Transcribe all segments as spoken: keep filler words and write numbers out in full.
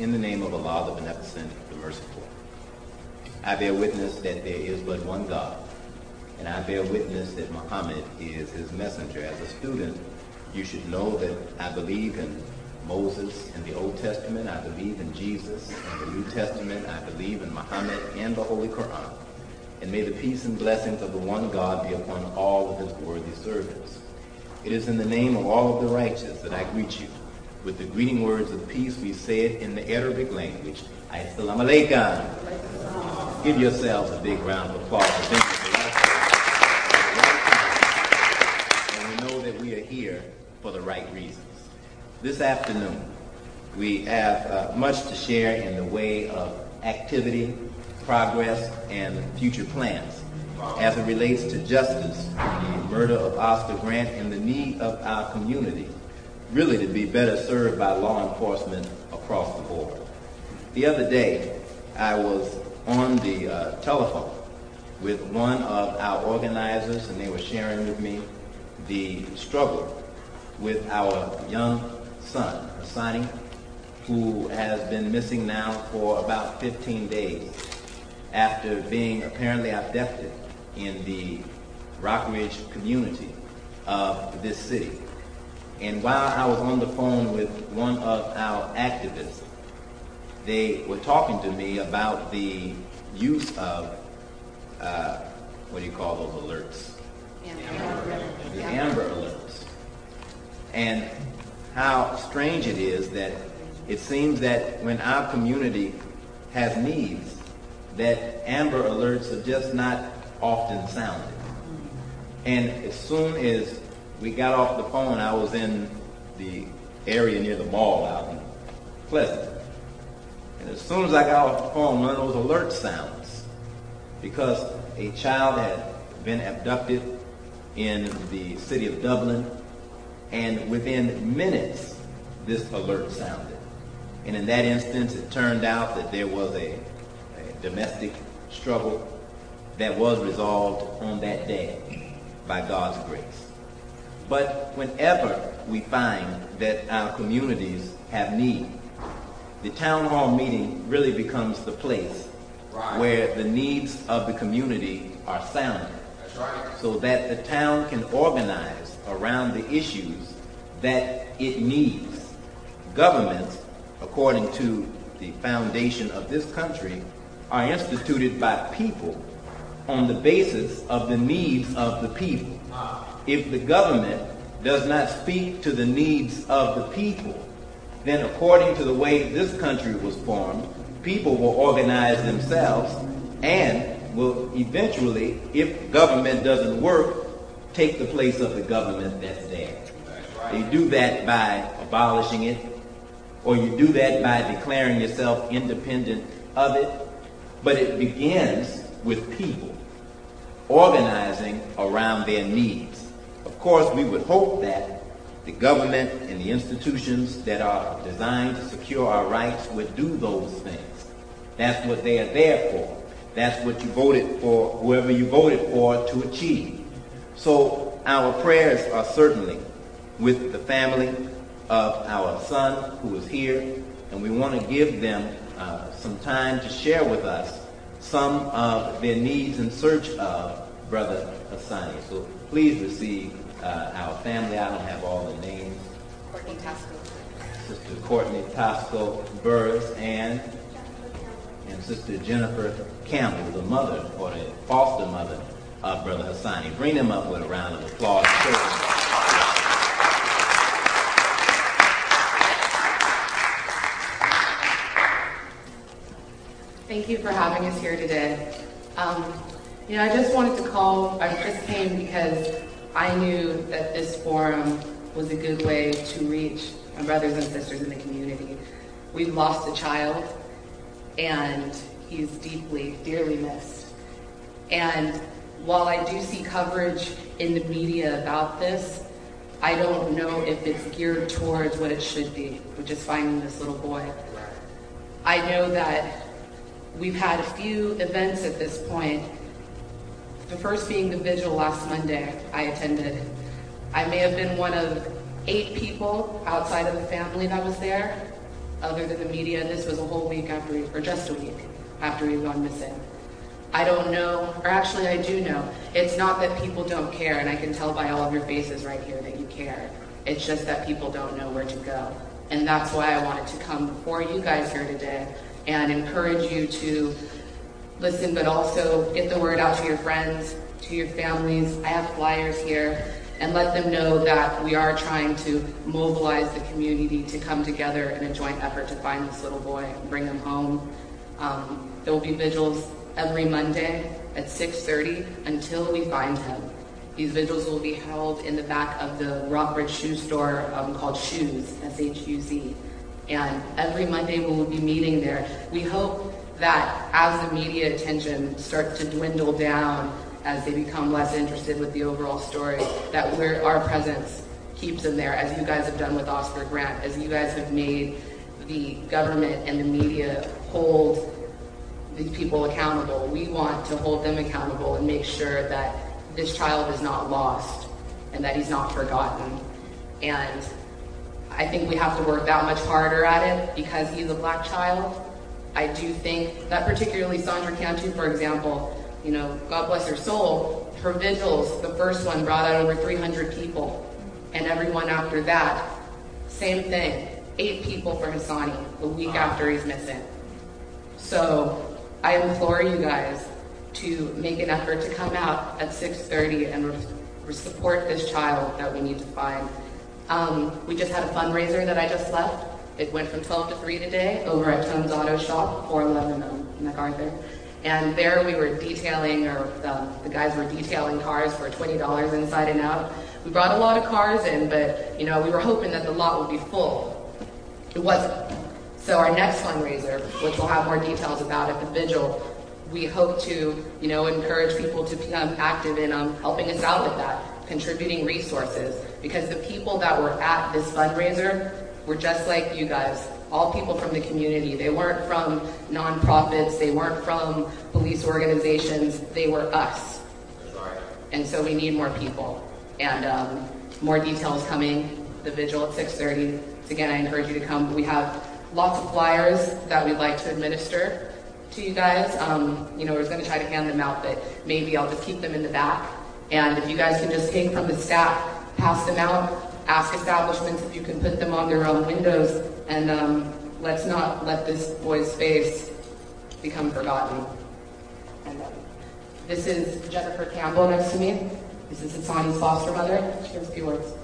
in the name of Allah, the Beneficent, the Merciful. I bear witness that there is but one God, and I bear witness that Muhammad is his messenger. As a student, you should know that I believe in Moses in the Old Testament, I believe in Jesus in the New Testament, I believe in Muhammad and the Holy Quran. And may the peace and blessings of the one God be upon all of his worthy servants. It is in the name of all of the righteous that I greet you. With the greeting words of peace, we say it in the Arabic language. Assalamu alaikum. Give yourselves a big round of applause. Thank you for that. And we know that we are here for the right reasons. This afternoon, we have uh, much to share in the way of activity, progress, and future plans as it relates to justice, the murder of Oscar Grant, and the need of our community really to be better served by law enforcement across the board. The other day, I was on the uh, telephone with one of our organizers, and they were sharing with me the struggle with our young son, Hassani, who has been missing now for about fifteen days after being apparently abducted in the Rockridge community of this city. And while I was on the phone with one of our activists, they were talking to me about the use of, uh, what do you call those alerts? Amber. The Amber Alerts. And how strange it is that it seems that when our community has needs, that Amber Alerts are just not often sounded. And as soon as we got off the phone, I was in the area near the mall out in Pleasant. And as soon as I got off the phone, one of those alert sounds, because a child had been abducted in the city of Dublin, and within minutes, this alert sounded. And in that instance, it turned out that there was a, a domestic struggle that was resolved on that day by God's grace. But whenever we find that our communities have need, the town hall meeting really becomes the place right. where the needs of the community are sounded. That's right. So that the town can organize around the issues that it needs. Governments, according to the foundation of this country, are instituted by people on the basis of the needs of the people. If the government does not speak to the needs of the people, then according to the way this country was formed, people will organize themselves and will eventually, if government doesn't work, take the place of the government that's there. You do that by abolishing it, or you do that by declaring yourself independent of it, but it begins with people organizing around their needs. Of course, we would hope that the government and the institutions that are designed to secure our rights would do those things. That's what they are there for. That's what you voted for, whoever you voted for, to achieve. So our prayers are certainly with the family of our son who is here, and we want to give them uh, some time to share with us some of their needs in search of Brother Hassani. So please receive uh, our family. I don't have all the names. Courtney Tasco. Sister Courtney Tasco Burris and and Sister Jennifer Campbell, the mother or the foster mother of Brother Hassani. Bring them up with a round of applause. Thank you for having us here today. Um, you know, I just wanted to call, I just came because I knew that this forum was a good way to reach my brothers and sisters in the community. We've lost a child, and he's deeply, dearly missed. And while I do see coverage in the media about this, I don't know if it's geared towards what it should be, which is finding this little boy. I know that we've had a few events at this point. The first being the vigil last Monday I attended. I may have been one of eight people outside of the family that was there. other than the media. This was a whole week after, he, or just a week after he'd gone missing. I don't know, or actually I do know. It's not that people don't care, and I can tell by all of your faces right here that you care. It's just that people don't know where to go. And that's why I wanted to come before you guys here today and encourage you to listen, but also get the word out to your friends, to your families. I have flyers here, and let them know that we are trying to mobilize the community to come together in a joint effort to find this little boy and bring him home. Um, there will be vigils every Monday at six thirty until we find him. These vigils will be held in the back of the Rockbridge shoe store um, called Shoes, S H U Z. And every Monday we will be meeting there. We hope that as the media attention starts to dwindle down, as they become less interested with the overall story, that we're, our presence keeps them there, as you guys have done with Oscar Grant, as you guys have made the government and the media hold these people accountable. We want to hold them accountable and make sure that this child is not lost and that he's not forgotten. And I think we have to work that much harder at it because he's a black child. I do think that particularly Sandra Cantu, for example, you know, God bless her soul, her vigils, the first one brought out over three hundred people. And everyone after that, same thing, eight people for Hassani a week after he's missing. So I implore you guys to make an effort to come out at six thirty and re- support this child that we need to find. Um, we just had a fundraiser that I just left. It went from twelve to three today over at Tone's Auto Shop, four eleven um, MacArthur. And there we were detailing, or um, the guys were detailing cars for twenty dollars inside and out. We brought a lot of cars in, but you know, we were hoping that the lot would be full. It wasn't. So our next fundraiser, which we'll have more details about at the vigil, we hope to, you know, encourage people to become active in um, helping us out with that, contributing resources. Because the people that were at this fundraiser were just like you guys, all people from the community. They weren't from nonprofits, they weren't from police organizations, they were us. And so we need more people. And um, more details coming, the vigil at six thirty. So again, I encourage you to come. We have lots of flyers that we'd like to administer to you guys. Um, you know, we're going to try to hand them out, but maybe I'll just keep them in the back. And if you guys can just take from the staff, pass them out, ask establishments if you can put them on their own windows, and um, let's not let this boy's face become forgotten. And um, this is Jennifer Campbell next to me. This is Hassani's foster mother. She has a few words.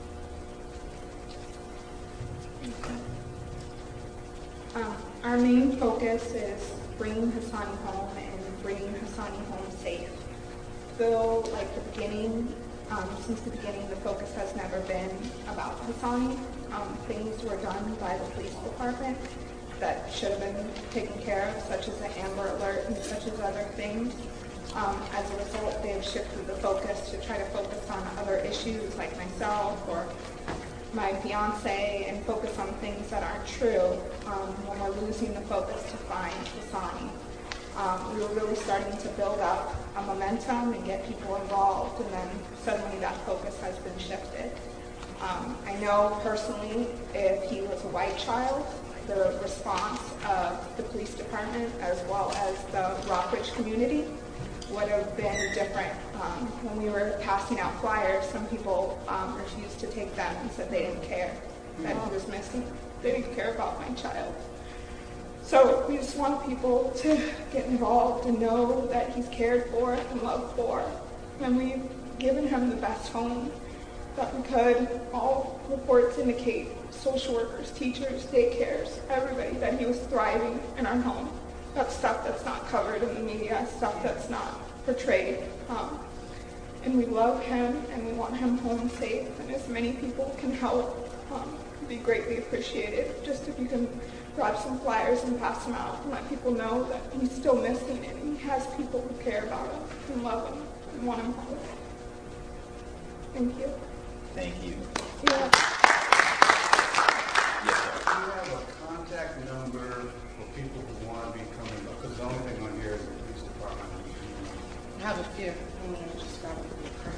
Um, our main focus is bringing Hassani home and bringing Hassani home safe. Though, like the beginning, um, since the beginning, the focus has never been about Hassani. Um, things were done by the police department that should have been taken care of, such as the Amber Alert and such as other things. Um, as a result, they've shifted the focus to try to focus on other issues like myself or my fiance and focus on things that aren't true um, when we're losing the focus to find Hassani. Um, we were really starting to build up a momentum and get people involved, and then suddenly that focus has been shifted. Um, I know personally if he was a white child, the response of the police department as well as the Rockbridge community would have been different. Um, when we were passing out flyers, some people um, refused to take them and said they didn't care that he was missing. They didn't care about my child. So we just want people to get involved and know that he's cared for and loved for. And we've given him the best home that we could. All reports indicate social workers, teachers, daycares, everybody, that he was thriving in our home. That's stuff that's not covered in the media, stuff that's not portrayed. Um, and we love him and we want him home safe, and as many people can help, um, it'd be greatly appreciated. Just if you can grab some flyers and pass them out and let people know that he's still missing and he has people who care about him and love him and want him home. Thank you. Thank you. Yeah. Yes, sir. Do you have a contact number for people who want to be coming up? Because the only thing on here is the police department. I have a few. I'm going to just grab a few first.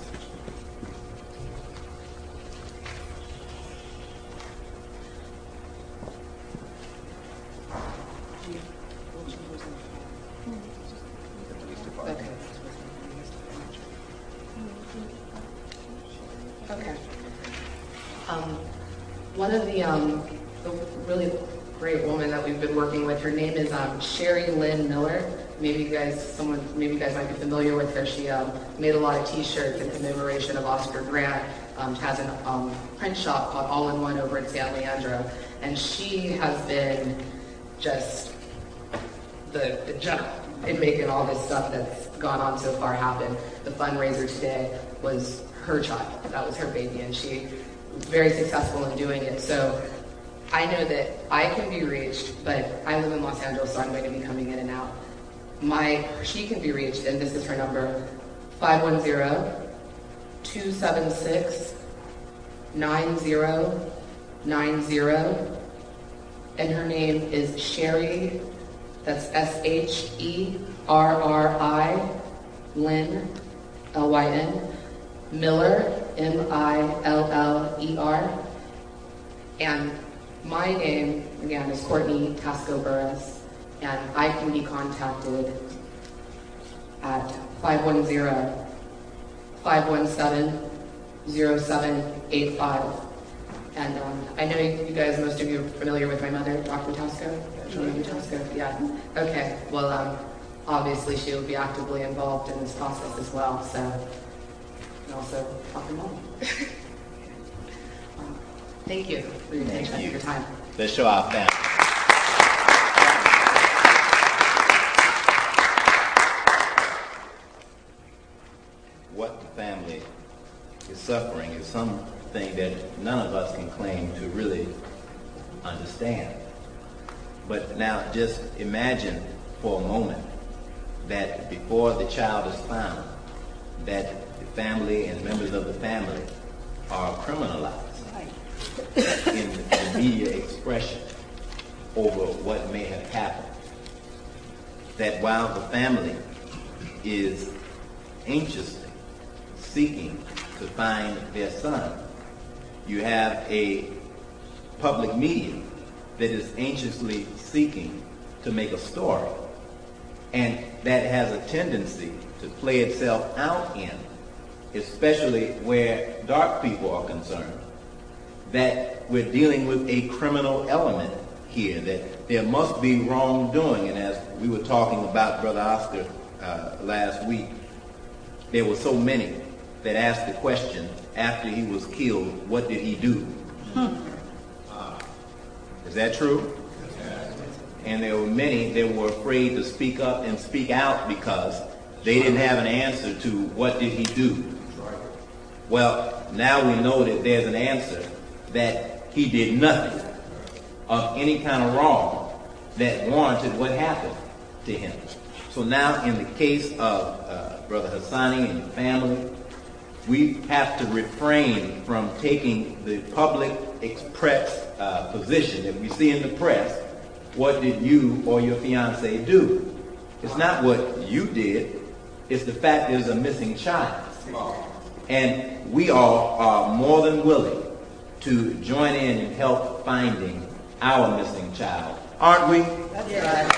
Okay. Okay. Um, one of the, um, the really great woman that we've been working with, her name is um, Sherry Lynn Miller. Maybe you guys, someone, maybe you guys might be familiar with her. She um, made a lot of T-shirts in commemoration of Oscar Grant. Um, has a um, print shop called All in One over in San Leandro, and she has been just the, the general in making all this stuff that's gone on so far happen. The fundraiser today was her child. That was her baby, and she was very successful in doing it. So I know that I can be reached, but I live in Los Angeles, so I'm going to be coming in and out. My, she can be reached, and this is her number, five one zero, two seven six, nine zero nine zero, and her name is Sherry, that's S H E R R I, Lynn, L Y N, Miller, M I L L E R, and my name, again, is Courtney Casco Burris, and I can be contacted at five one zero, five one seven, zero seven eight five. And um, I know you guys, most of you are familiar with my mother, Doctor Tasco. Julian Tasco, yeah. Okay, well, um, obviously she will be actively involved in this process as well, so, and also Doctor Mom. um, thank you for your attention and your time. Let's show our family. What the family is suffering is something that none of us can claim to really understand. But now just imagine for a moment that before the child is found, that the family and members of the family are criminalized in the media expression over what may have happened. That while the family is anxiously seeking to find their son, you have a public media that is anxiously seeking to make a story, and that has a tendency to play itself out in, especially where dark people are concerned, that we're dealing with a criminal element here, that there must be wrongdoing. And as we were talking about Brother Oscar uh, last week, there were so many that asked the question after he was killed, what did he do? Hmm. Uh, is that true? And there were many that were afraid to speak up and speak out because they didn't have an answer to what did he do. Well, now we know that there's an answer, that he did nothing of any kind of wrong that warranted what happened to him. So now in the case of uh, Brother Hassani and the family, we have to refrain from taking the public express uh, position that we see in the press. What did you or your fiance do? It's not what you did. It's the fact there's a missing child. And we all are more than willing to join in and help finding our missing child. Aren't we? That's right.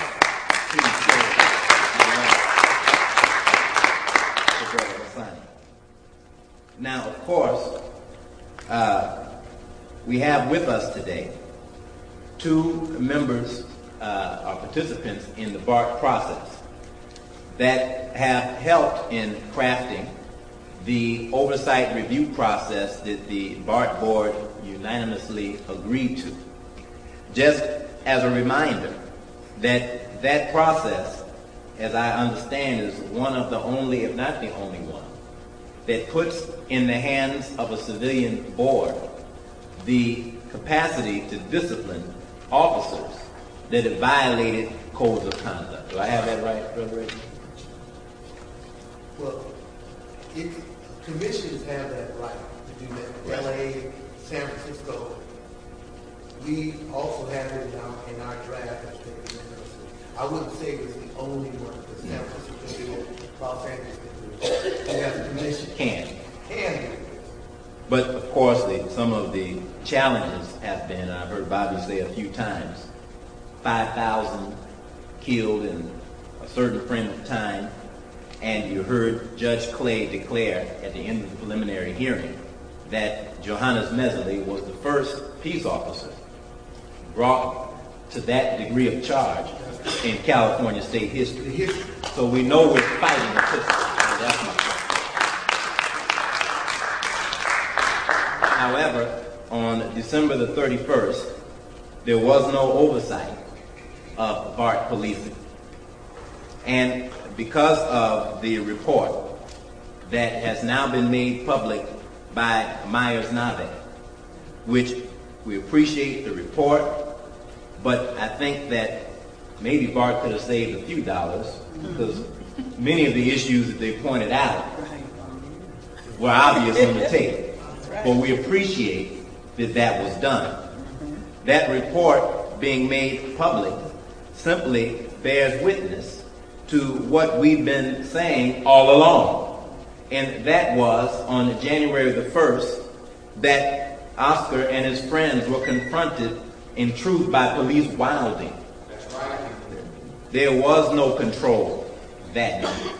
Now, of course, uh, we have with us today two members, uh, or participants in the BART process that have helped in crafting the oversight review process that the BART board unanimously agreed to. Just as a reminder that that process, as I understand, is one of the only, if not the only one, that puts in the hands of a civilian board the capacity to discipline officers that have violated codes of conduct. Do I have that right, Brother Reggie? Well, it, commissions have that right to do that. Right. L A, San Francisco. We also have it in our, in our draft. I wouldn't say it was the only one, but San Francisco, Los Angeles, we have a commission. Can. Can do. But of course, the, some of the challenges have been, I've heard Bobby say a few times, five thousand killed in a certain frame of time, and you heard Judge Clay declare at the end of the preliminary hearing that Johannes Messerly was the first peace officer brought to that degree of charge in California state history. So we know we're fighting a system. That's my point. However, on December the thirty-first, there was no oversight of BART policing. And because of the report that has now been made public by Myers-Nave, which we appreciate the report, but I think that maybe BART could have saved a few dollars because many of the issues that they pointed out were obvious on the tape. But we appreciate that that was done. That report being made public simply bears witness to what we've been saying all along. And that was on January the first that Oscar and his friends were confronted in truth by police wilding. That's right. There was no control that night.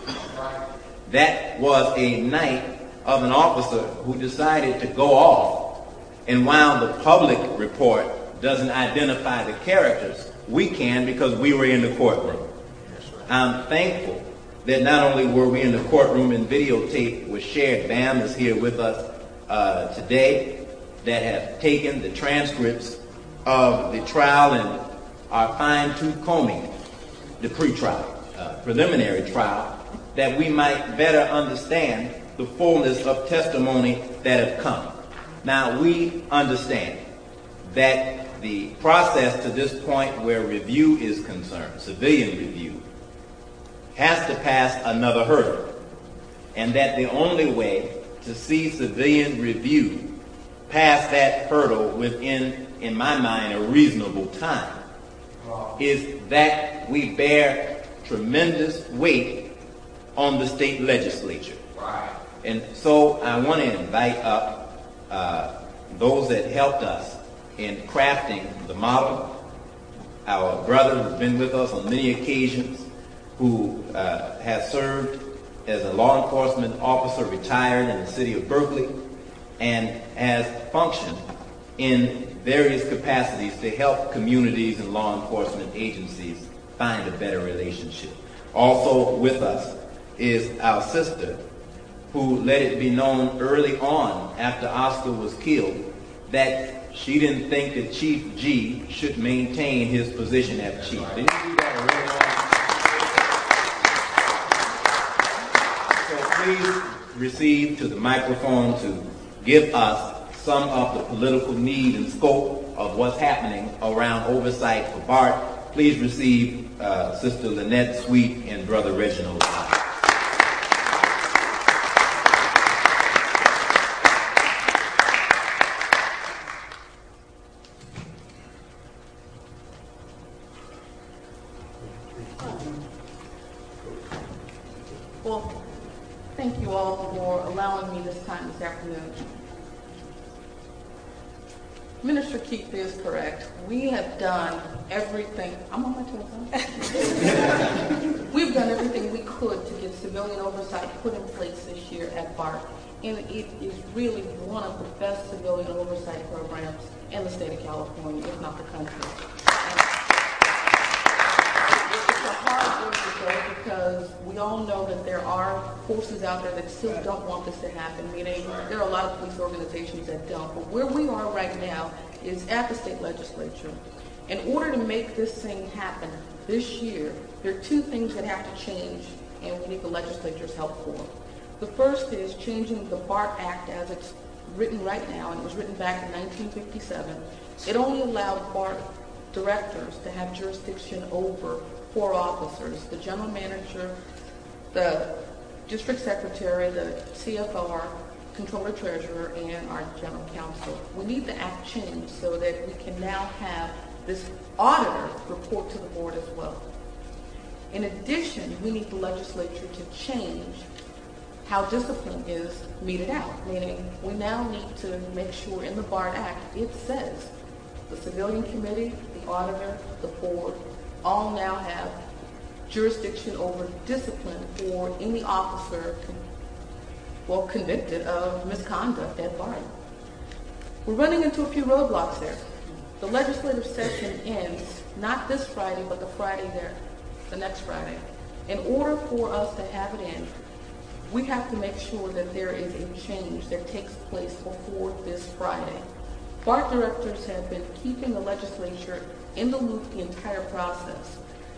That was a night of an officer who decided to go off, and while the public report doesn't identify the characters, we can because we were in the courtroom. I'm thankful that not only were we in the courtroom and videotape was shared, Bam is here with us uh, today, that have taken the transcripts of the trial and are fine-tooth combing the pre-trial, uh, preliminary trial, that we might better understand the fullness of testimony that have come. Now, we understand that the process to this point where review is concerned, civilian review, has to pass another hurdle, and that the only way to see civilian review pass that hurdle within, in my mind, a reasonable time is that we bear tremendous weight on the state legislature. Right. And so I want to invite up uh, those that helped us in crafting the model. Our brother who's been with us on many occasions, who uh, has served as a law enforcement officer retired in the city of Berkeley and has functioned in various capacities to help communities and law enforcement agencies find a better relationship. Also with us is our sister, who let it be known early on after Oscar was killed that she didn't think that Chief G should maintain his position as chief. Didn't you see that early on? So please receive to the microphone to give us some of the political need and scope of what's happening around oversight for BART. Please receive uh, Sister Lynette Sweet and Brother Reginald. Well, thank you all for allowing me this time this afternoon. Minister Keith is correct. We have done everything. I'm on my toes. We've done everything we could to get civilian oversight put in place this year at BART. And it is really one of the best civilian oversight programs in the state of California, if not the country. It's a hard work to go because we all know that there are forces out there that still don't want this to happen, meaning there are a lot of police organizations that don't. But where we are right now is at the state legislature. In order to make this thing happen this year, there are two things that have to change, and we need the legislature's help for. The first is changing the BART Act as it's written right now, and it was written back in nineteen fifty-seven. It only allowed BART directors to have jurisdiction over four officers: the general manager, the district secretary, the C F R, controller treasurer, and our general counsel. We need the act changed so that we can now have this auditor report to the board as well. In addition, we need the legislature to change how discipline is meted out, meaning we now need to make sure in the BART Act it says the civilian committee, the auditor, the board all now have jurisdiction over discipline for any officer, well, convicted of misconduct at BART. We're running into a few roadblocks there. The legislative session ends not this Friday, but the Friday there, the next Friday. In order for us to have it in, we have to make sure that there is a change that takes place before this Friday. BART directors have been keeping the legislature in the loop the entire process.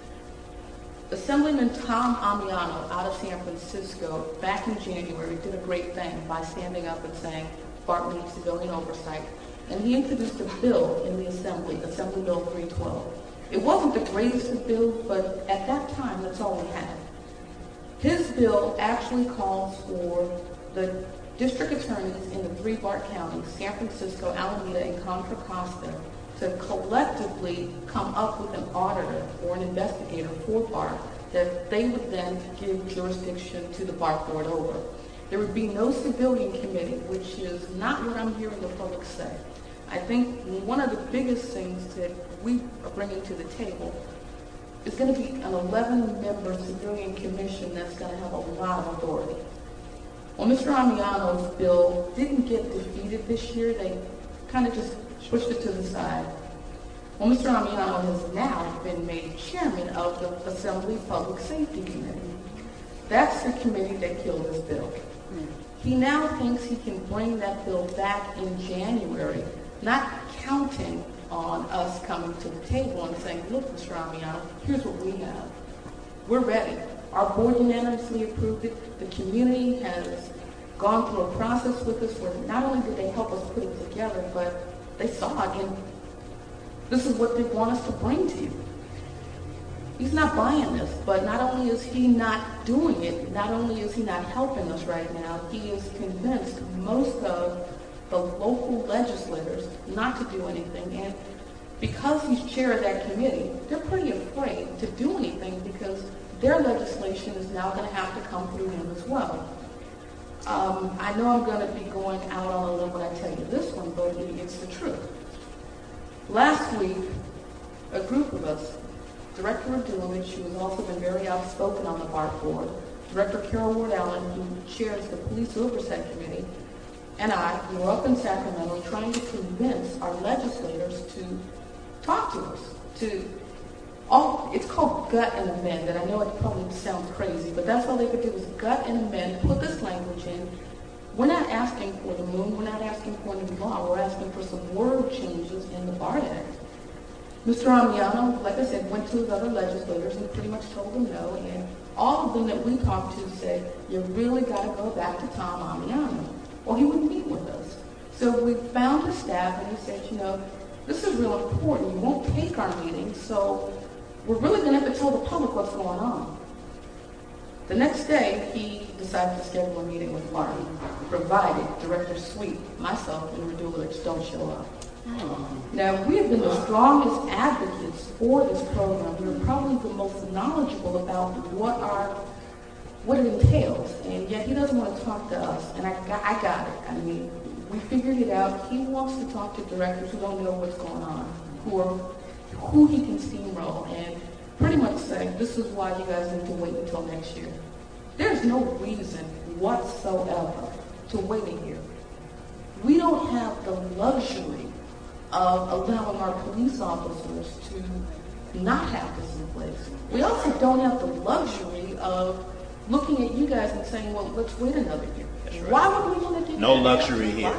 Assemblyman Tom Amiano out of San Francisco back in January did a great thing by standing up and saying BART needs civilian oversight. And he introduced a bill in the Assembly, Assembly Bill three twelve. It wasn't the greatest of bills, but at that time, that's all we had. His bill actually calls for the district attorneys in the three BART counties, San Francisco, Alameda, and Contra Costa, to collectively come up with an auditor or an investigator for BART that they would then give jurisdiction to the BART board over. There would be no civilian committee, which is not what I'm hearing the public say. I think one of the biggest things that we are bringing to the table is going to be an eleven-member civilian commission that's going to have a lot of authority. Well, Mister Amiano's bill didn't get defeated this year. They kind of just pushed it to the side. Well, Mister Amiano has now been made chairman of the Assembly Public Safety Committee. That's the committee that killed this bill. He now thinks he can bring that bill back in January, not counting on us coming to the table and saying, look, Mister Amiano, here's what we have. We're ready. Our board unanimously approved it. The community has gone through a process with us where not only did they help us put it together, but they saw it, and this is what they want us to bring to you. He's not buying this, but not only is he not doing it, not only is he not helping us right now, he is convinced most of the local legislators not to do anything. And because he's chair of that committee, they're pretty afraid to do anything because their legislation is now going to have to come through him as well. Um, I know I'm going to be going out on a limb when I tell you this one, but it's the truth. Last week, a group of us, Director Radulovich, who has also been very outspoken on the BART board, Director Carol Ward Allen, who chairs the Police Oversight Committee, and I, we were up in Sacramento trying to convince our legislators to talk to us, to all, it's called gut and amend, and I know it probably sounds crazy, but that's all they could do was gut and amend, put this language in. We're not asking for the moon, we're not asking for a new law, we're asking for some word changes in the BART Act. Mister Amiano, like I said, went to his other legislators and pretty much told them no, and all of them that we talked to said, you really got to go back to Tom Amiano, or he wouldn't meet with us. So we found his staff and he said, you know, this is real important, you won't take our meetings, so we're really going to have to tell the public what's going on. The next day, he decided to schedule a meeting with BART, provided Director Sweet, myself, and Radulovich don't show up. Now, we have been the strongest advocates for this program. We're probably the most knowledgeable about what our what it entails, and yet he doesn't want to talk to us, and I got, I got it. I mean, we figured it out. He wants to talk to directors who don't know what's going on, who are, who he can steamroll, and pretty much say, this is why you guys need to wait until next year. There's no reason whatsoever to wait a year. We don't have the luxury of allowing our police officers to not have this in place. We also don't have the luxury of looking at you guys and saying, well, let's wait another year. Right. Why would we want to do no that? No luxury here.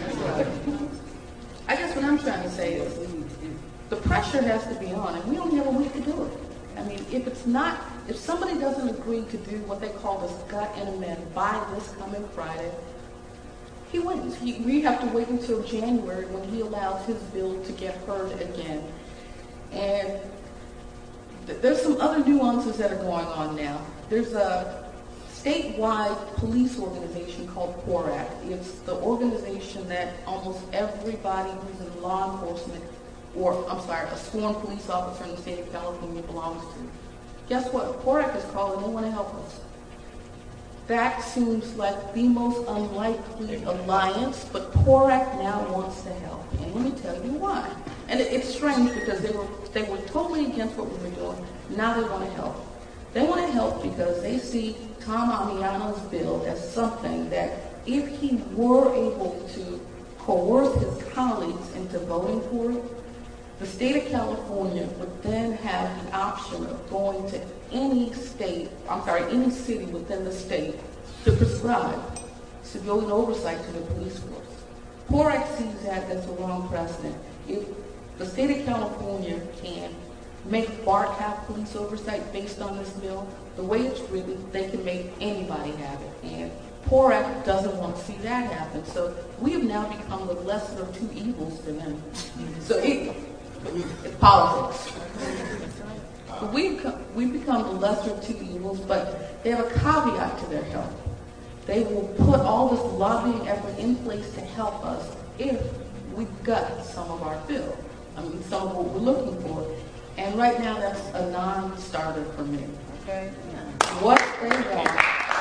I guess what I'm trying to say is the pressure has to be on, and we only have a week to do it. I mean, if it's not, if somebody doesn't agree to do what they call this gut and amend by this coming Friday, he wins. He, we have to wait until January when he allows his bill to get heard again. And th- there's some other nuances that are going on now. There's a statewide police organization called PORAC. It's the organization that almost everybody who's in law enforcement, or I'm sorry, a sworn police officer in the state of California belongs to. Guess what? PORAC is called and they want to help us. That seems like the most unlikely alliance, but PORAC now wants to help. And let me tell you why. And it, it's strange because they were they were totally against what we were doing. Now they want to help. They want to help because they see Tom Amiano's bill as something that if he were able to coerce his colleagues into voting for it, the state of California would then have the option of going to any state, I'm sorry, any city within the state to prescribe civilian oversight to the police force. PORAC sees that as a wrong precedent. If the state of California can make B A R C have police oversight based on this bill, the way it's written, they can make anybody have it. And PORAC doesn't want to see that happen. So we have now become the lesser of two evils for them. So it, it's politics. But we've, we've become the lesser of two evils, but they have a caveat to their help. They will put all this lobbying effort in place to help us if we gut some of our bill. I mean, some of what we're looking for. And right now, that's a non-starter for me. Okay? What they want.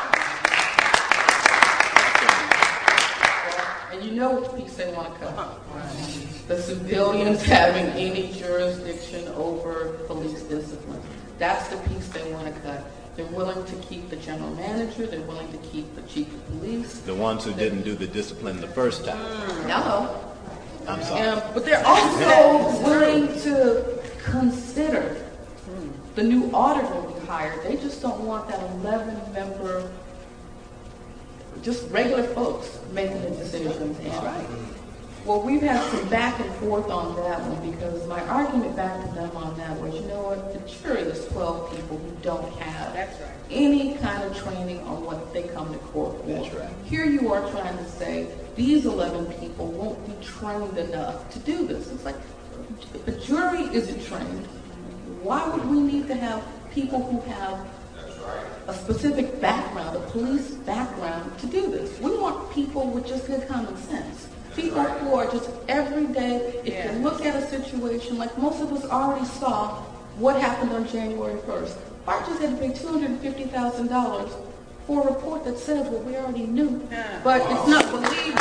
And you know which piece they want to cut. The civilians having any jurisdiction over police discipline. That's the piece they want to cut. They're willing to keep the general manager. They're willing to keep the chief of police. The ones who didn't do the discipline the first time. No. I'm sorry. Um, but they're also willing to consider the new auditor we hired. They just don't want that eleven-member, just regular folks making the decisions. And, right. Well, we've had some back and forth on that one because my argument back to them on that was, you know what, the jury is twelve people who don't have That's right. any kind of training on what they come to court for. That's right. Here you are trying to say these eleven people won't be trained enough to do this. It's like, if the jury isn't trained, why would we need to have people who have a specific background, a police background, to do this? We want people with just good common sense. People who are just every day, if yeah. you look at a situation, like most of us already saw what happened on January first. Bart just had to pay two hundred fifty thousand dollars for a report that says what we already knew, yeah. but it's not believed.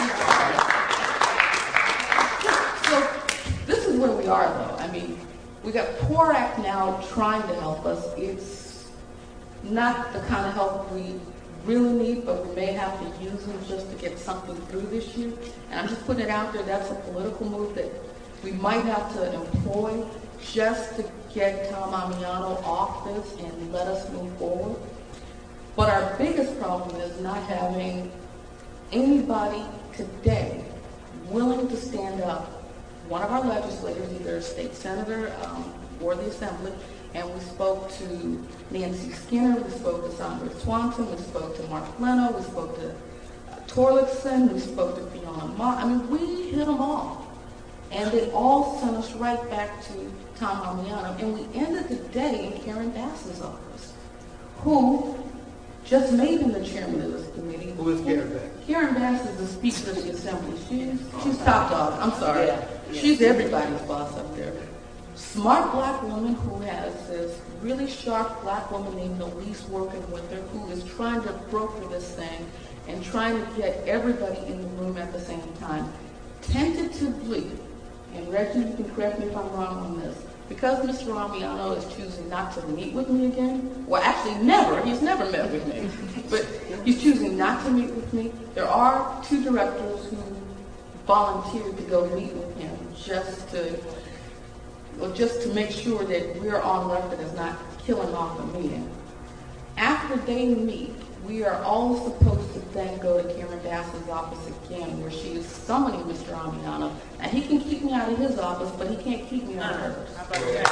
So this is where we are, though. I mean, we got PORAC now trying to help us. It's not the kind of help we really need, but we may have to use them just to get something through this year. And I'm just putting it out there, that's a political move that we might have to employ just to get Tom Amiano off this and let us move forward. But our biggest problem is not having anybody today willing to stand up. One of our legislators, either a state senator um, or the assembly, and we spoke to Nancy Skinner, we spoke to Sandra Swanson, we spoke to Mark Leno, we spoke to uh, Torlakson, we spoke to Fiona Ma. I mean, we hit them all. And they all sent us right back to Tom Amiano. And we ended the day in Karen Bass's office, who just made him the chairman of this committee. Who is Karen Bass? Karen Bass is the speaker of the assembly. She's, she's top dog. I'm sorry. Yeah, yeah. She's everybody's boss up there. Smart black woman who has this really sharp black woman named Elise working with her, who is trying to broker this thing and trying to get everybody in the room at the same time. Tentatively, and Reggie, you can correct me if I'm wrong on this, because Mister Amiano is choosing not to meet with me again, well actually never, he's never met with me, but he's choosing not to meet with me. There are two directors who volunteered to go meet with him just to Well, just to make sure that we're on record as not killing off a meeting. After they meet, we are all supposed to then go to Karen Bass's office again, where she is summoning Mister Amiano. And he can keep me out of his office, but he can't keep me out of hers. How about that?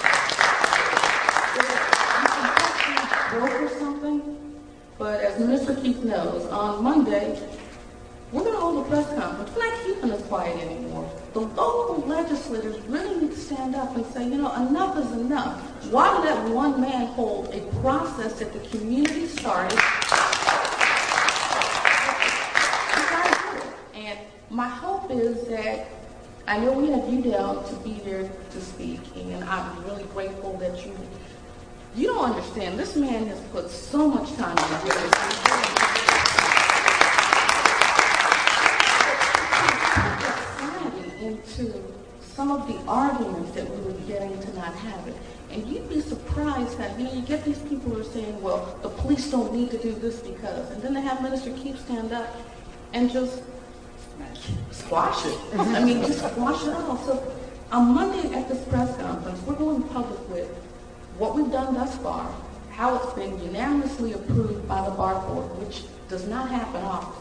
You can broker something, but as Mister Keith knows, on Monday, we're going to hold a press conference. We're not keeping this quiet anymore. The local legislators really need to stand up and say, you know, enough is enough. Why let one man hold a process that the community started? And my hope is that, I know we have you down to be there to speak, and I'm really grateful that you, you don't understand, this man has put so much time into this. Into some of the arguments that we were getting to not have it. And you'd be surprised that, you know, you get these people who are saying, well, the police don't need to do this because, and then they have Minister Keefe stand up and just squash it. I mean, just squash it all. So on Monday at this press conference, we're going public with what we've done thus far, how it's been unanimously approved by the bar board, which does not happen often.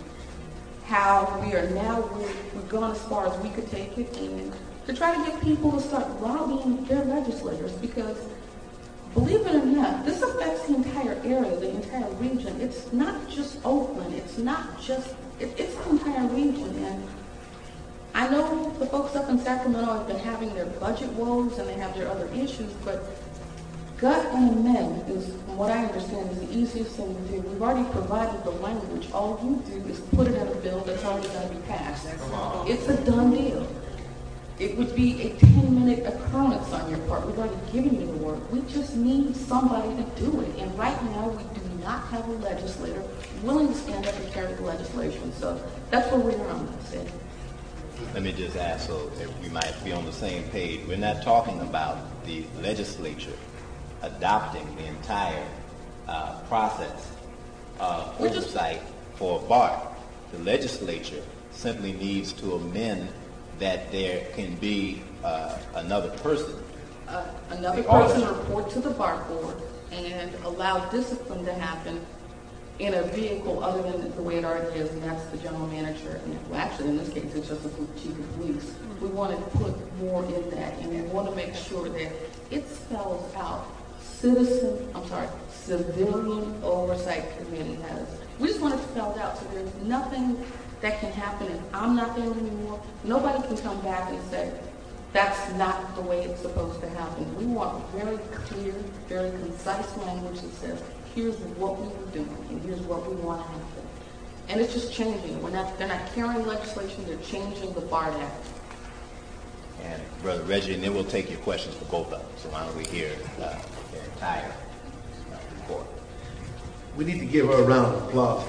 How we are now, we're, we've gone as far as we could take it, and to try to get people to start lobbying their legislators, because believe it or not, this affects the entire area, the entire region. It's not just Oakland. It's not just, it, it's the entire region. And I know the folks up in Sacramento have been having their budget woes and they have their other issues, but gut and amend is, from what I understand, is the easiest thing to do. We've already provided the language. All you do is put it in a bill that's already going to be passed. It's a done deal. It would be a ten-minute occurrence on your part. We've already given you the work. We just need somebody to do it. And right now, we do not have a legislator willing to stand up and carry the legislation. So that's where we are on this. Let me just ask, so if we might be on the same page. We're not talking about the legislature adopting the entire uh, process of We're just- oversight for B A R T. The legislature simply needs to amend that there can be uh, another person. Uh, another The person auditor. report to the bar board and allow discipline to happen in a vehicle other than the way it already is, and that's the general manager. And well, actually, in this case, it's just the chief of police. We want to put more in that, and we want to make sure that it spells out citizen, I'm sorry, civilian oversight committee has. We just want it spelled out so there's nothing that can happen if I'm not there anymore. Nobody can come back and say, that's not the way it's supposed to happen. We want very clear, very concise language that says, here's what we were doing, and here's what we want to happen. And it's just changing. We're not, they're not carrying legislation, they're changing the B A R T Act. And Brother Reggie, and then we'll take your questions for both of them. So why don't we hear uh, the entire uh, report. We need to give her a round of applause.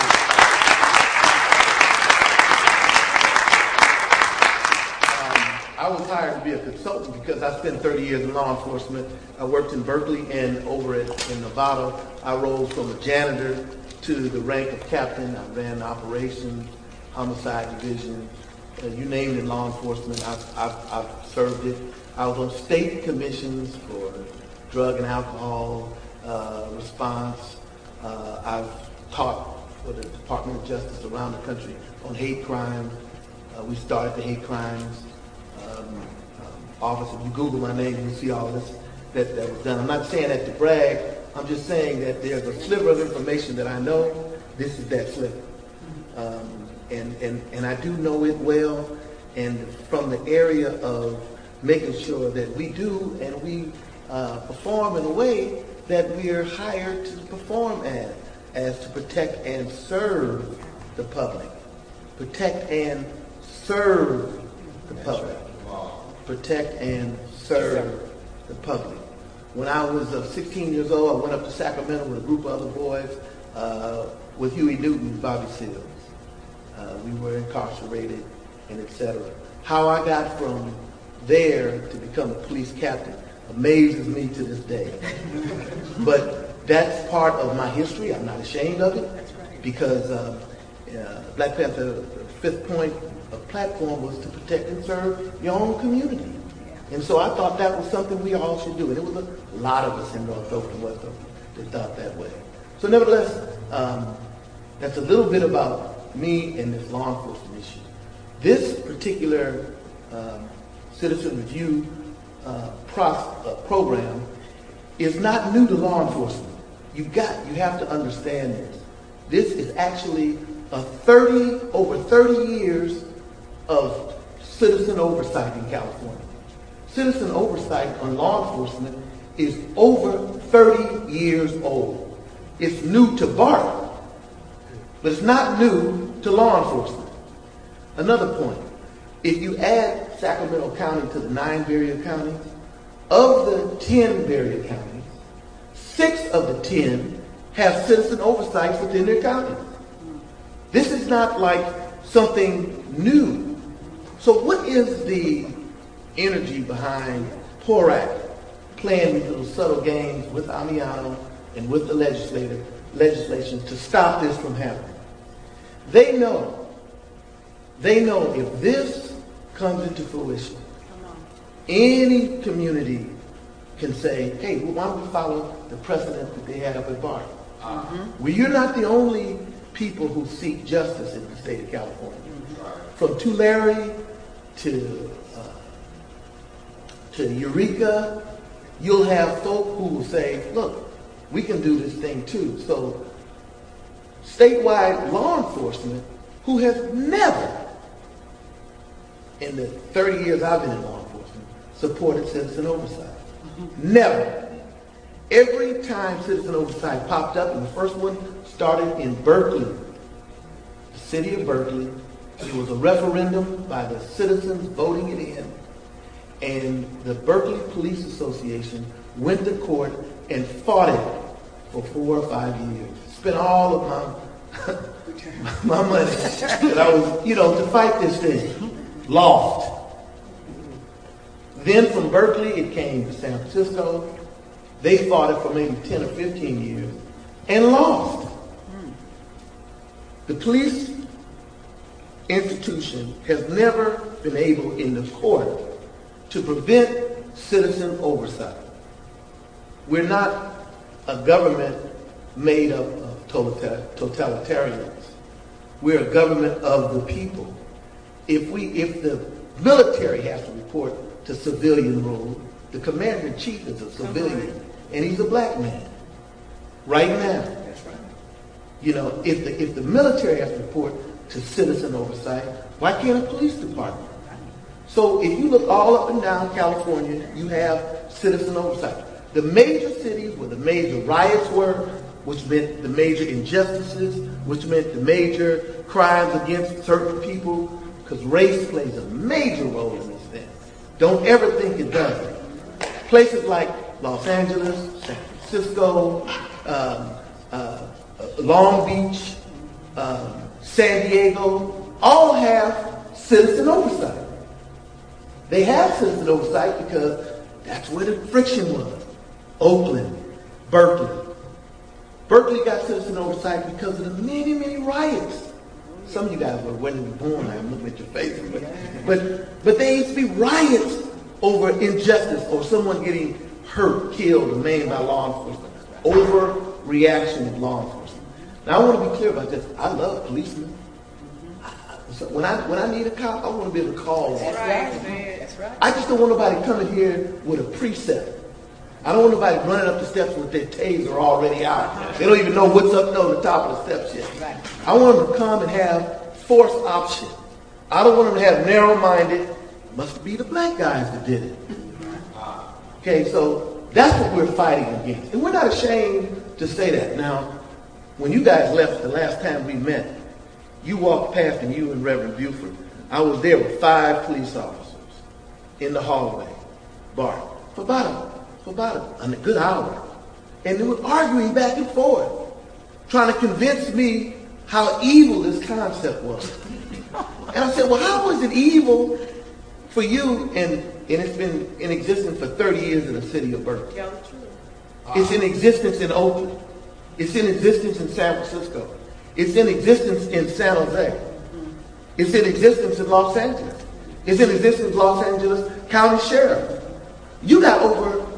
I was hired to be a consultant because I spent thirty years in law enforcement. I worked in Berkeley and over at, in Nevada. I rose from a janitor to the rank of captain. I ran operations, homicide division, uh, you name it in law enforcement. I've, I've, I've served it. I was on state commissions for drug and alcohol uh, response. Uh, I've taught for the Department of Justice around the country on hate crimes. Uh, we started the hate crimes um, um, office. If you Google my name, you'll see all this that, that was done. I'm not saying that to brag. I'm just saying that there's a sliver of information that I know. This is that sliver. Um, and, and, and I do know it well. And from the area of making sure that we do and we uh, perform in a way that we are hired to perform as, as to protect and serve the public. Protect and serve the public. Protect and serve the public. When I was uh, sixteen years old, I went up to Sacramento with a group of other boys uh, with Huey Newton and Bobby Seals. Uh, we were incarcerated and et cetera. How I got from there to become a police captain amazes me to this day. But that's part of my history. I'm not ashamed of it because uh, uh, Black Panther, the fifth point of platform was to protect and serve your own community. And so I thought that was something we all should do. And it was a lot of us in North Oakland and West Oakland that thought that way. So nevertheless, um, that's a little bit about me and this law enforcement issue. This particular um, citizen review uh, process, uh, program is not new to law enforcement. You've got, you have to understand this. This is actually a thirty, over thirty years of citizen oversight in California. Citizen oversight on law enforcement is over thirty years old. It's new to B A R T, but it's not new to law enforcement. Another point, if you add Sacramento County to the nine barrier counties, of the ten barrier counties, six of the ten have citizen oversight within their counties. This is not like something new. So what is the energy behind PORAC, playing these little subtle games with Amiano and with the legislator, legislation to stop this from happening. They know, they know if this comes into fruition, any community can say, hey, well, why don't we follow the precedent that they had up at Barton? Uh-huh. Well, you're not the only people who seek justice in the state of California. Mm-hmm. From Tulare to uh, to Eureka, you'll have folk who will say, look, we can do this thing too. So statewide law enforcement, who has never, in the thirty years I've been in law enforcement, supported citizen oversight. Mm-hmm. Never. Every time citizen oversight popped up, and the first one started in Berkeley, the city of Berkeley. It was a referendum by the citizens voting it in. And the Berkeley Police Association went to court and fought it for four or five years. Spent all of my, my money that I was, you know, to fight this thing. Lost. Then from Berkeley, it came to San Francisco. They fought it for maybe ten or fifteen years and lost. The police institution has never been able in the court to prevent citizen oversight. We're not a government made up of totalitarians. We're a government of the people. If we, if the military has to report to civilian rule, the commander-in-chief is a civilian, and he's a black man. Right now. That's right. You know, if the if the military has to report to citizen oversight, why can't a police department? So if you look all up and down California, you have citizen oversight. The major cities where the major riots were, which meant the major injustices, which meant the major crimes against certain people, because race plays a major role in this thing. Don't ever think it doesn't. Places like Los Angeles, San Francisco, um, uh, Long Beach, um, San Diego, all have citizen oversight. They have citizen oversight because that's where the friction was. Oakland, Berkeley. Berkeley got citizen oversight because of the many, many riots. Some of you guys were when you were born. I'm looking at your faces, but but but there used to be riots over injustice or someone getting hurt, killed, or maimed by law enforcement. Overreaction of law enforcement. Now I want to be clear about this. I love policemen. So when I when I need a cop, I want to be able to call. That's right. That's right. I just don't want nobody coming here with a precept. I don't want nobody running up the steps with their taser already out. They don't even know what's up on the top of the steps yet. Right. I want them to come and have force option. I don't want them to have narrow-minded. Must be the black guys that did it. Okay, so that's what we're fighting against, and we're not ashamed to say that. Now, when you guys left the last time we met, you walked past, and you and Reverend Buford, I was there with five police officers in the hallway, Bart, for about a for about a, a good hour. And they were arguing back and forth, trying to convince me how evil this concept was. And I said, well, how is it evil for you? And, and it's been in existence for thirty years in the city of Berkeley. It's in existence in Oakland. It's in existence in San Francisco. It's in existence in San Jose. It's in existence in Los Angeles. It's in existence in Los Angeles County Sheriff. You got over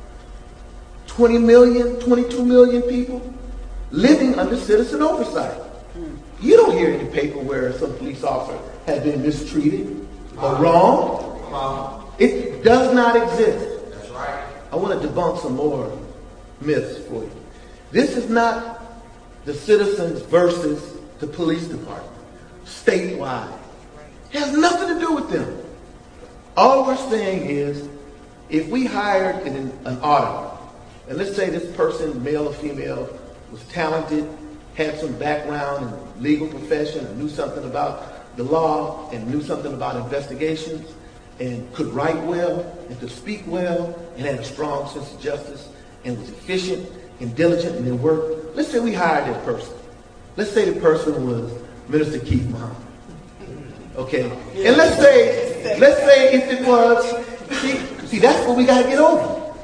twenty million, twenty-two million people living under citizen oversight. You don't hear any paper where some police officer has been mistreated or wrong. It does not exist. That's right. I want to debunk some more myths for you. This is not the citizens versus the police department, statewide. It has nothing to do with them. All we're saying is, if we hired an, an auditor, and let's say this person, male or female, was talented, had some background in the legal profession, and knew something about the law, and knew something about investigations, and could write well, and could speak well, and had a strong sense of justice, and was efficient and diligent in their work. Let's say we hired that person. Let's say the person was Minister Keith Muhammad. Okay? And let's say, let's say if it was, see, see that's what we got to get over.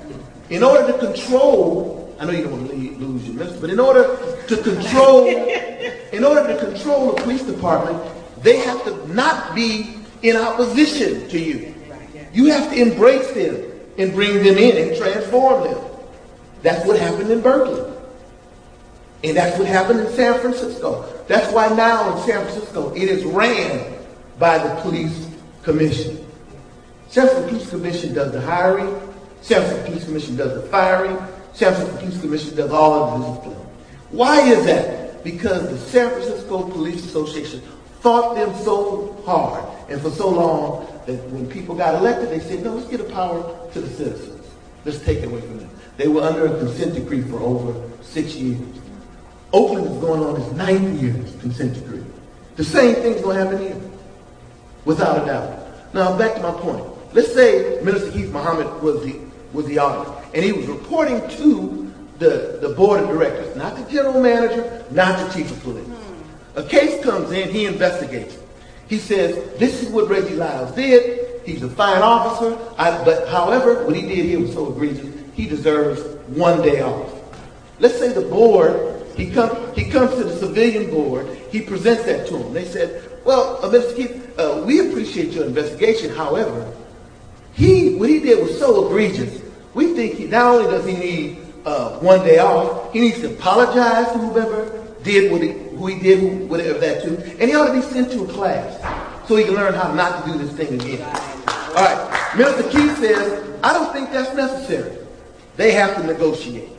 In order to control, I know you don't want to lose your minister, but in order to control, in order to control the police department, they have to not be in opposition to you. You have to embrace them and bring them in and transform them. That's what happened in Berkeley. And that's what happened in San Francisco. That's why now in San Francisco, it is ran by the police commission. San Francisco Police Commission does the hiring. San Francisco Police Commission does the firing. San Francisco Police Commission does all of the discipline. Why is that? Because the San Francisco Police Association fought them so hard and for so long that when people got elected, they said, no, let's get the power to the citizens. Let's take it away from them. They were under a consent decree for over six years. Oakland is going on its ninth year consent decree. The same thing's going to happen here, without a doubt. Now, back to my point. Let's say Minister Keith Muhammad was the was the auditor, and he was reporting to the, the board of directors, not the general manager, not the chief of police. A case comes in, he investigates it. He says, this is what Reggie Lyles did. He's a fine officer, I, but however, what he did here was so egregious, he deserves one day off. Let's say the board, he, come, he comes to the civilian board, he presents that to them. They said, well, uh, Mister Keith, uh, we appreciate your investigation. However, he what he did was so egregious. We think he, not only does he need uh, one day off, he needs to apologize to whoever did what he, who he did who, whatever that to, and he ought to be sent to a class so he can learn how not to do this thing again. All right, Minister Keith says, I don't think that's necessary. They have to negotiate.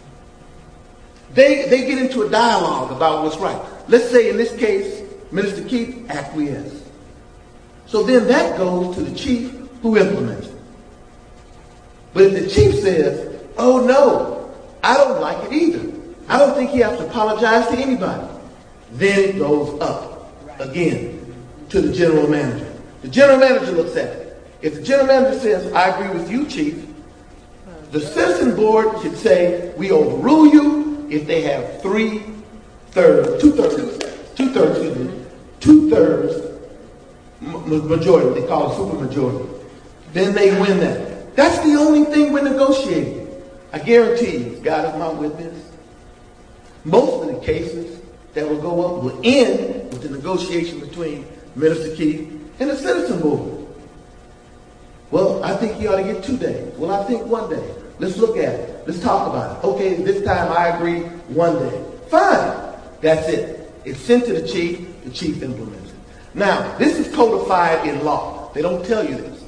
They they get into a dialogue about what's right. Let's say in this case, Minister Keith acquiesced. So then that goes to the chief who implements it. But if the chief says, oh no, I don't like it either. I don't think he has to apologize to anybody. Then it goes up again to the general manager. The general manager looks at it. If the general manager says, I agree with you, chief, the citizen board should say, we overrule you if they have three thirds, two thirds, two thirds, excuse me, two thirds majority. They call it super majority. Then they win that. That's the only thing we're negotiating. I guarantee you, God is my witness. Most of the cases that will go up will end with the negotiation between Minister Keith and the citizen board. Well, I think he ought to get two days. Well, I think one day. Let's look at it. Let's talk about it. Okay, this time I agree one day. Fine. That's it. It's sent to the chief. The chief implements it. Now, this is codified in law. They don't tell you this.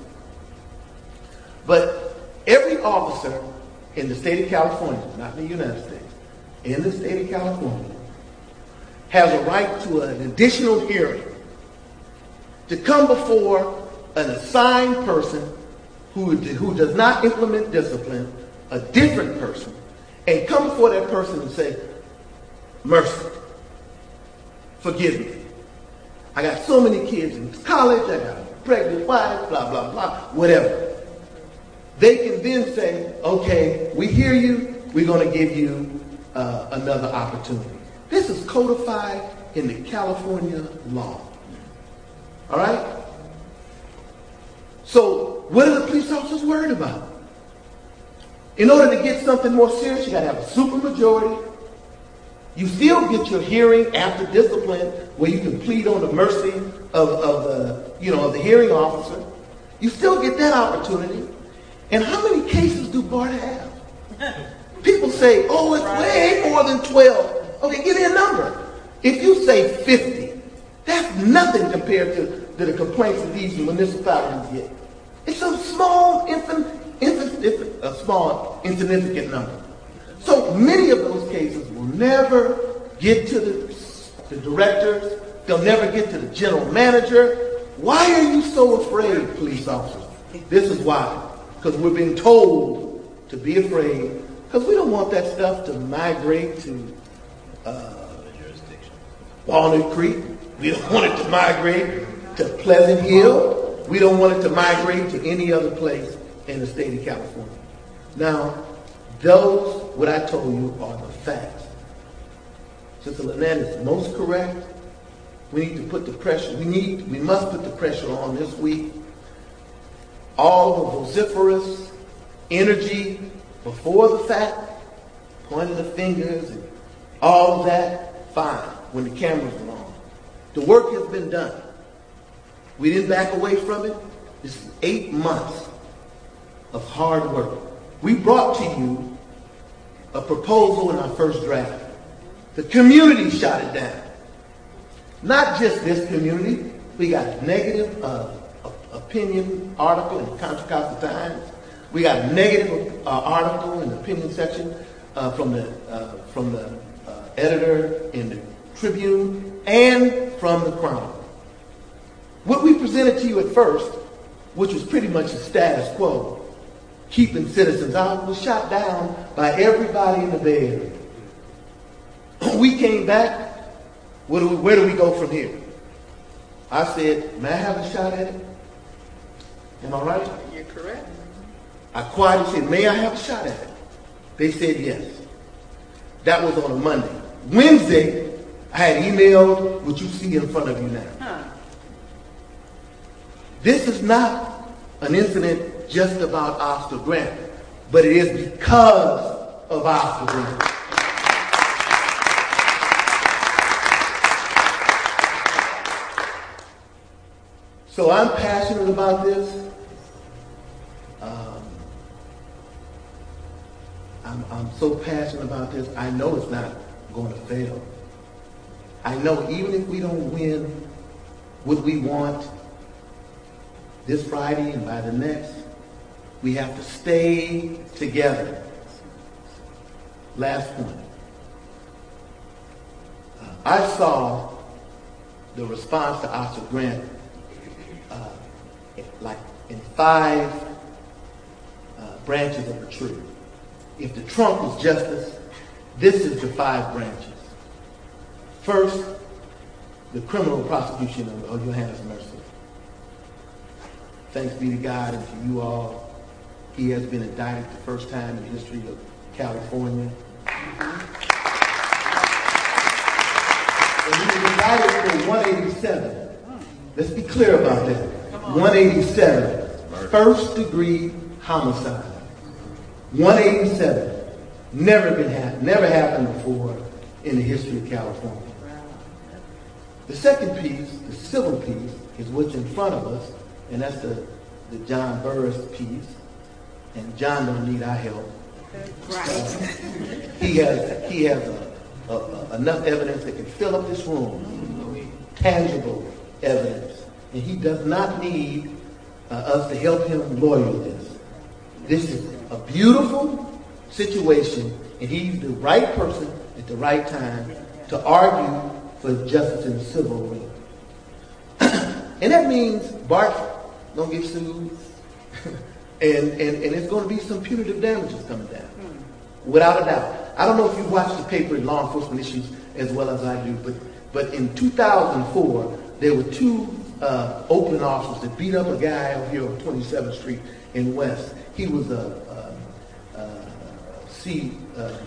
But every officer in the state of California, not in the United States, in the state of California, has a right to an additional hearing to come before an assigned person who, who does not implement discipline, a different person, and come before that person and say, mercy, forgive me. I got so many kids in college, I got a pregnant wife, blah, blah, blah, whatever. They can then say, okay, we hear you, we're going to give you uh, another opportunity. This is codified in the California law. All right? So what are the police officers worried about? In order to get something more serious, you got to have a supermajority. You still get your hearing after discipline where you can plead on the mercy of, of, the, you know, of the hearing officer. You still get that opportunity. And how many cases do BART have? People say, oh, it's way more than twelve. Okay, give me a number. If you say fifty, that's nothing compared to, to the complaints that these municipalities get. It's a small, infant, infant, infant, a small, insignificant number. So many of those cases will never get to the, the directors. They'll never get to the general manager. Why are you so afraid, police officers? This is why. Because we're being told to be afraid. Because we don't want that stuff to migrate to uh, Walnut Creek. We don't want it to migrate to Pleasant Hill. We don't want it to migrate to any other place in the state of California. Now, those, what I told you, are the facts. Sister Lynette is most correct. We need to put the pressure, we need, we must put the pressure on this week. All the vociferous energy Before the fact, pointing the fingers and all of that, fine, when the cameras were on. The work has been done. We didn't back away from it. This is eight months of hard work. We brought to you a proposal in our first draft. The community shot it down. Not just this community. We got a negative uh, opinion article in the Contra Costa Times. We got a negative uh, article in the opinion section uh, from the uh, from the uh, editor in the Tribune and from the Chronicle. What we presented to you at first, which was pretty much the status quo, keeping citizens out, was shot down by everybody in the Bay Area. We came back. Where do we, where do we go from here? I said, may I have a shot at it? Am I right? You're correct. I quietly said, may I have a shot at it? They said yes. That was on a Monday. Wednesday, I had emailed what you see in front of you now. Huh. This is not an incident just about Oscar Grant, but it is because of Oscar Grant. So I'm passionate about this. Um, I'm, I'm so passionate about this. I know it's not going to fail. I know even if we don't win what we want this Friday and by the next, we have to stay together. Last point. Uh, I saw the response to Oscar Grant uh, like in five uh, branches of a tree. If the trunk was justice, this is the five branches. First, the criminal prosecution of, of Johannes Mercer. Thanks be to God and to you all. He has been indicted the first time in the history of California. And he was indicted for one eighty-seven. Let's be clear about that. one eighty-seven. First degree homicide. one eighty-seven. Never been happened. Never happened before in the history of California. The second piece, the civil piece, is what's in front of us, and that's the, the John Burris piece. And John don't need our help. Right. Uh, he has he has a, a, a, enough evidence that can fill up this room, tangible evidence, and he does not need uh, us to help him lawyer this. This is a beautiful situation, and he's the right person at the right time to argue for justice in the civil arena. And that means Bart don't get sued, and, and, and it's going to be some punitive damages coming down, without a doubt. I don't know if you watch the paper in Law Enforcement Issues as well as I do, but, but in two thousand four, there were two uh, Oakland officers that beat up a guy over here on twenty-seventh Street in West. He was a, a, a C, uh, uh,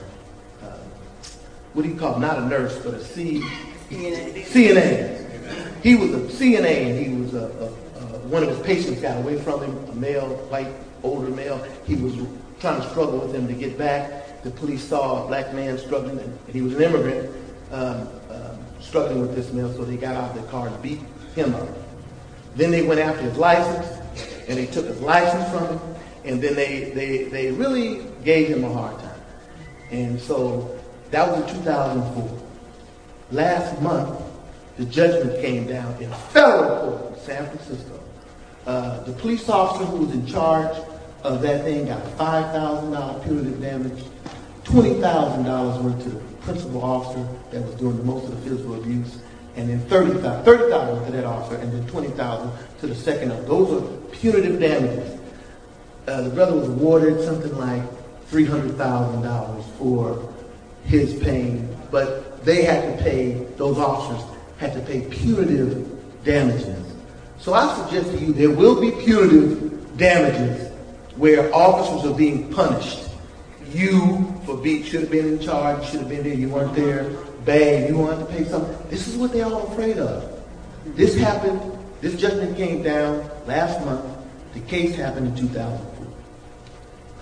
what do you call it? Not a nurse, but a C, C N A. C N A. He was a C N A, and he was a, a, a, one of his patients got away from him, a male, white, older male. He was trying to struggle with him to get back. The police saw a black man struggling, and he was an immigrant, um, um, struggling with this male, so they got out of the car and beat him up. Then they went after his license, and they took his license from him, and then they, they, they really gave him a hard time. And so that was in two thousand four. Last month, the judgment came down in a federal court in San Francisco. Uh, the police officer who was in charge of that thing got five thousand dollars punitive damage, twenty thousand dollars went to the principal officer that was doing the most of the physical abuse, and then thirty thousand dollars went to that officer, and then twenty thousand dollars to the second officer. Those are punitive damages. Uh, the brother was awarded something like three hundred thousand dollars for his pain, but they had to pay, those officers had to pay punitive damages. So I suggest to you there will be punitive damages where officers are being punished. You for being, should have been in charge, should have been there, you weren't there, bang, you wanted to pay something. This is what they're all afraid of. This happened, this judgment came down last month. The case happened in two thousand four.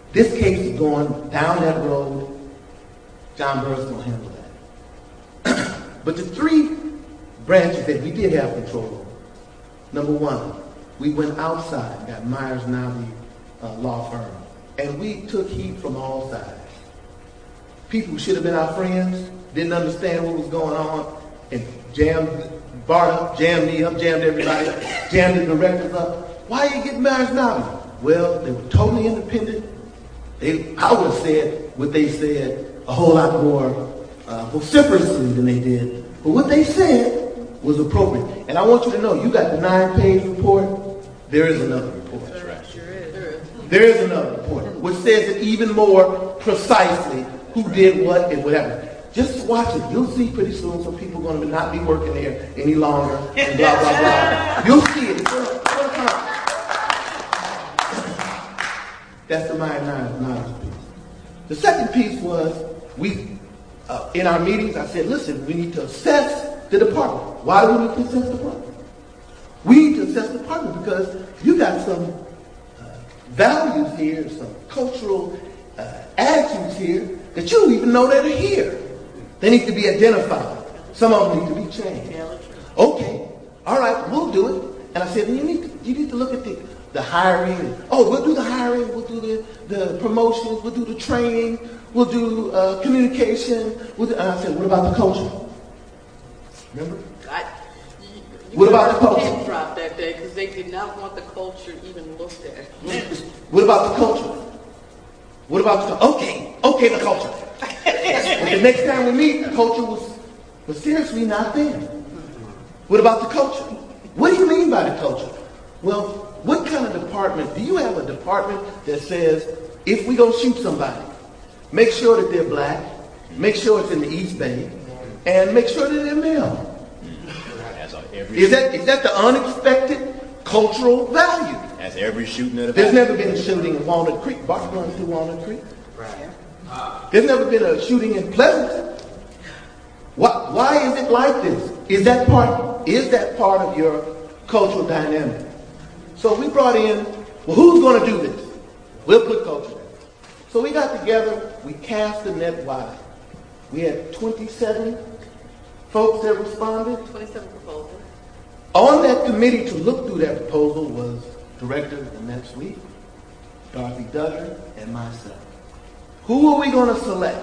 This case is going down that road. John Burris is going to handle that. But the three branches that we did have control over, number one, we went outside, got Myers Navi uh, law firm, and we took heat from all sides. People who should have been our friends didn't understand what was going on and jammed Bart up, jammed me up, jammed everybody, jammed the directors up. Why are you getting Myers Navi? Well, they were totally independent. They, I would have said what they said a whole lot more uh, vociferously than they did. But what they said was appropriate. And I want you to know, you got the nine-page report. There is another report. That's right. Sure is. There is another report, which says it even more precisely who did what and whatever. Just watch it. You'll see pretty soon some people are going to not be working there any longer and blah, blah, blah. You'll see it. It's gonna, it's gonna come. That's the Myers Navi piece. The second piece was, we, uh, in our meetings, I said, listen, we need to assess the department. Why do we need to assess the department? We need to assess the department because you got some uh, values here, some cultural uh, attitudes here that you don't even know that are here. They need to be identified. Some of them need to be changed. Okay, all right, we'll do it. And I said, you need to, you need to look at the, the hiring. Oh, we'll do the hiring. We'll do the, the promotions. We'll do the training. We'll do uh, communication. We'll do, and I said, what about the culture? Remember? I, you, you What about the culture? Pin drop that day because they did not want the culture even looked at. What about the culture? What about the okay? Okay, the culture. And the next time we meet, the culture was, was seriously not there. What about the culture? What do you mean by the culture? Well, what kind of department? Do you have a department that says, if we go shoot somebody, make sure that they're black, make sure it's in the East Bay, and make sure that they're male? Is that is that the unexpected cultural value? As every shooting at a There's never been a shooting in Walnut Creek. Bart runs through Walnut Creek. There's never been a shooting in Pleasanton. Why, why is it like this? Is that part? Is that part of your cultural dynamic? So we brought in, well, who's going to do this? We'll put culture there. So we got together. We cast the net wide. We had twenty-seven folks that responded. twenty-seven proposals. On that committee to look through that proposal was Director Lynette Sweet, Dorothy Duggar, and myself. Who are we going to select?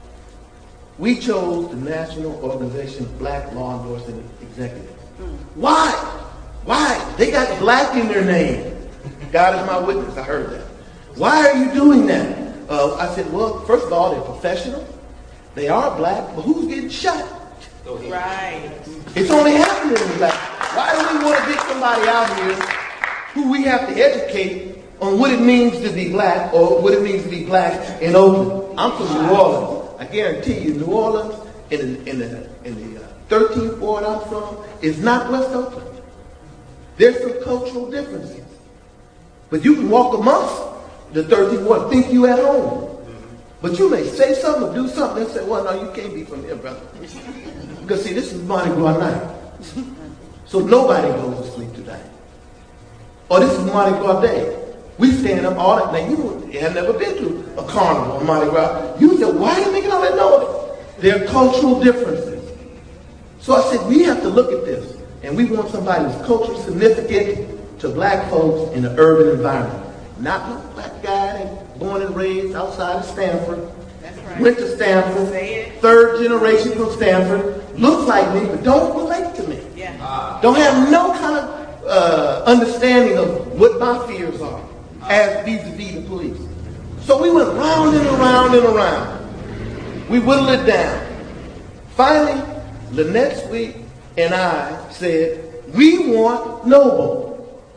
We chose the National Organization of Black Law Enforcement Executives. Mm. Why? Why? They got black in their name. God is my witness. I heard that. Why are you doing that? Uh, I said, well, first of all, they're professional. They are black, but who's getting shot? Right. It's only happening in black. Why do we want to get somebody out here who we have to educate on what it means to be black or what it means to be black in Oakland? I'm from New Orleans. I guarantee you, New Orleans in the, in the, in the uh, thirteenth ward I'm from is not West Oakland. There's some cultural differences. But you can walk amongst the thirteenth ward, think you at home. But you may say something or do something and say, well, no, you can't be from here, brother. Because see, this is Mardi Gras night. So nobody goes to sleep tonight. Or this is Mardi Gras day. We stand up all night. Now, you have never been to a carnival on Mardi Gras. You say, why are you making all that noise? There are cultural differences. So I said, we have to look at this. And we want somebody who's culturally significant to black folks in an urban environment. Not no black guy born and raised outside of Stanford. That's right. Went to Stanford. Third generation from Stanford. Looks like me, but don't relate to me. Yeah. Don't have no kind of uh, understanding of what my fears are as vis-a-vis the police. So we went round and around and around. We whittled it down. Finally, Lynette Sweet and I said, we want Noble.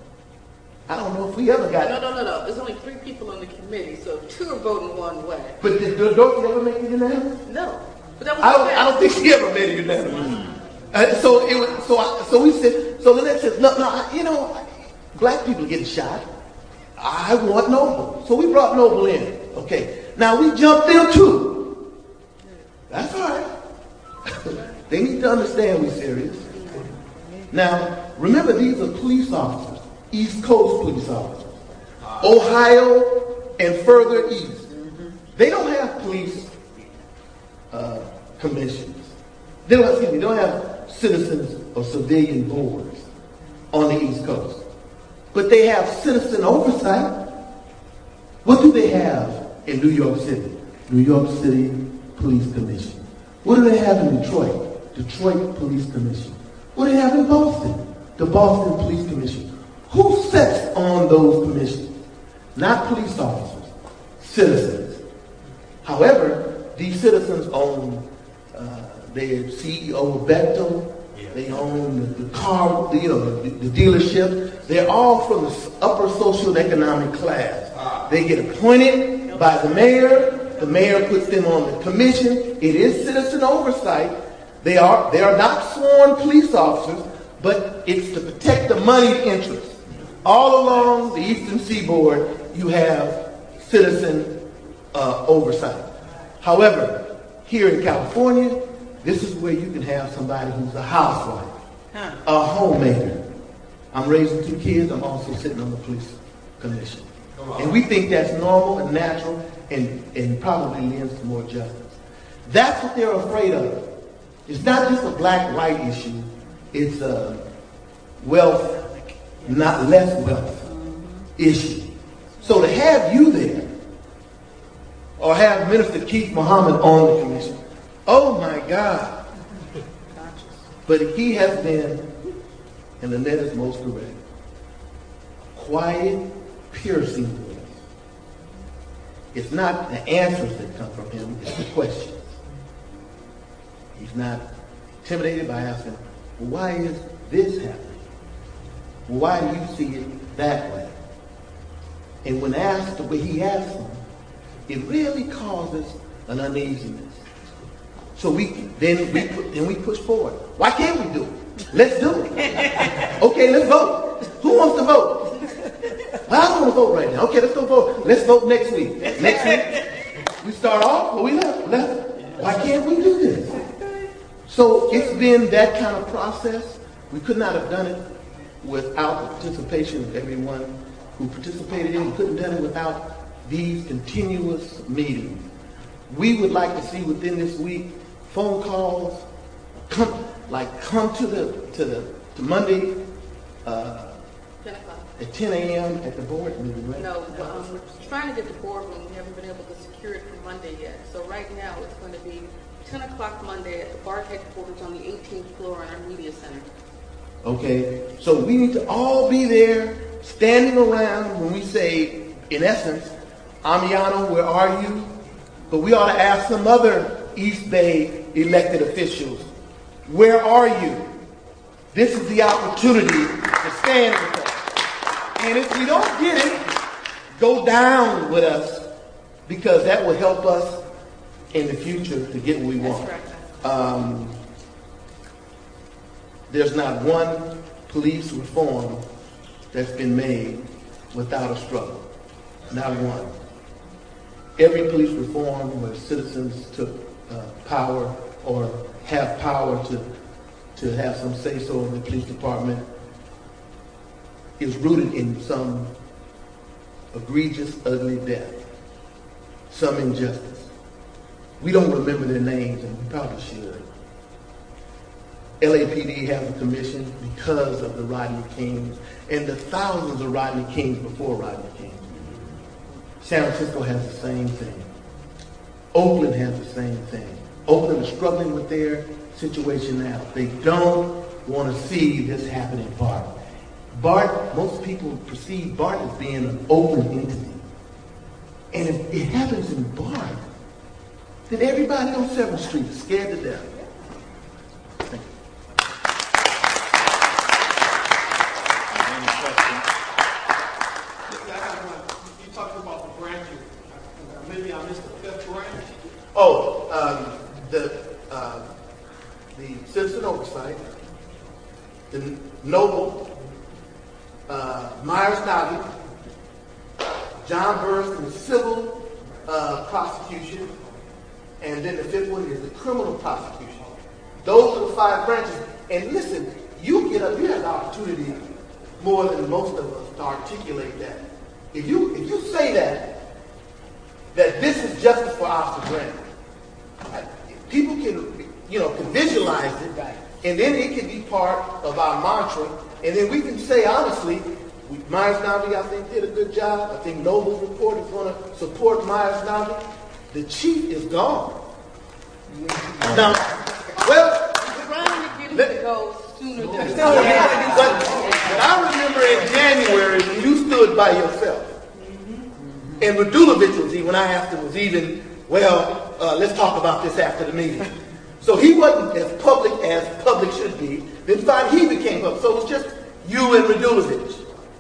I don't know if we ever got No, no, no, no. There's only three people on the committee, so two are voting one way. But did Dorothy ever make it unanimous? No. But that was I don't, the I don't think she ever made it unanimous. Uh, so it was, so I, so we said, so Lynette said, no, no, I, you know, black people are getting shot. I want Noble. So we brought Noble in. Okay. Now we jumped in too. That's all right. They need to understand we're serious. Now, remember, these are police officers, East Coast police officers. Ohio and further east. They don't have police uh, commissions. They don't, excuse me, they don't have citizens or civilian boards on the East Coast. But they have citizen oversight. What do they have in New York City? New York City Police Commission. What do they have in Detroit? Detroit Police Commission. What do they have in Boston? The Boston Police Commission. Who sets on those commissions? Not police officers, citizens. However, these citizens own uh, their C E O of Bechtel. They own the, the car, the, you know, the, the dealership. They're all from the upper socioeconomic class. They get appointed by the mayor. The mayor puts them on the commission. It is citizen oversight. They are they are not sworn police officers, but it's to protect the moneyed interest. All along the Eastern Seaboard, you have citizen uh, oversight. However, here in California, this is where you can have somebody who's a housewife, huh. a homemaker. I'm raising two kids. I'm also sitting on the police commission. And we think that's normal and natural and, and probably lends to more justice. That's what they're afraid of. It's not just a black-white issue. It's a wealth, not less wealth issue. So to have you there, or have Minister Keith Muhammad on the commission, oh my God. But he has been, and the net is most correct, quiet, piercing voice. It's not the answers that come from him, it's the questions. He's not intimidated by asking, well, why is this happening? Well, why do you see it that way? And when asked the way he asks them, it really causes an uneasiness. So we then we then we push forward. Why can't we do it? Let's do it. Okay, let's vote. Who wants to vote? Well, I don't want to vote right now. Okay, let's go vote. Let's vote next week. Next week we start off, or we left. left. Why can't we do this? So it's been that kind of process. We could not have done it without the participation of everyone who participated in it. We couldn't have done it without these continuous meetings. We would like to see within this week phone calls, come like come to the to the to Monday uh, at ten a.m. at the board meeting, right? No, um, we're trying to get the boardroom. We haven't been able to secure it for Monday yet. So right now it's going to be ten o'clock Monday at the BART headquarters on the eighteenth floor in our media center. Okay, so we need to all be there, standing around when we say, in essence, Amiano, where are you? But we ought to ask some other East Bay elected officials, where are you? This is the opportunity to stand with us. And if we don't get it, go down with us, because that will help us in the future to get what we want. Um, there's not one police reform that's been made without a struggle. Not one. Every police reform where citizens took uh, power or have power to, to have some say-so in the police department is rooted in some egregious, ugly death, some injustice. We don't remember their names, and we probably should. L A P D has a commission because of the Rodney Kings and the thousands of Rodney Kings before Rodney King. San Francisco has the same thing. Oakland has the same thing. Oakland is struggling with their situation now. They don't want to see this happen in BART. BART, most people perceive BART as being an open entity. And if it happens in BART, then everybody on seventh Street is scared to death. Thank you. Any questions? You talked about the branches. Maybe I missed the fifth branch. Oh, um, the uh, the citizen oversight, the Noble, uh, Myers Navi, John Burns in the civil uh, prosecution, and then the fifth one is the criminal prosecution. Those are the five branches. And listen, you get up, you have the opportunity more than most of us to articulate that. If you if you say that, that this is justice for Officer Grant. People can, you know, can visualize it, and then it can be part of our mantra, and then we can say honestly, Myers Navi, I think, did a good job. I think Noble's report is going to support Myers Navi. The chief is gone. Now, well, Trying to get him to go sooner than but, but I remember in January when you stood by yourself, and Radulovich was even, when I asked him, was even, well, uh, let's talk about this after the meeting. So he wasn't as public as public should be. Then fine, he became public. So it was just you and Radulovich.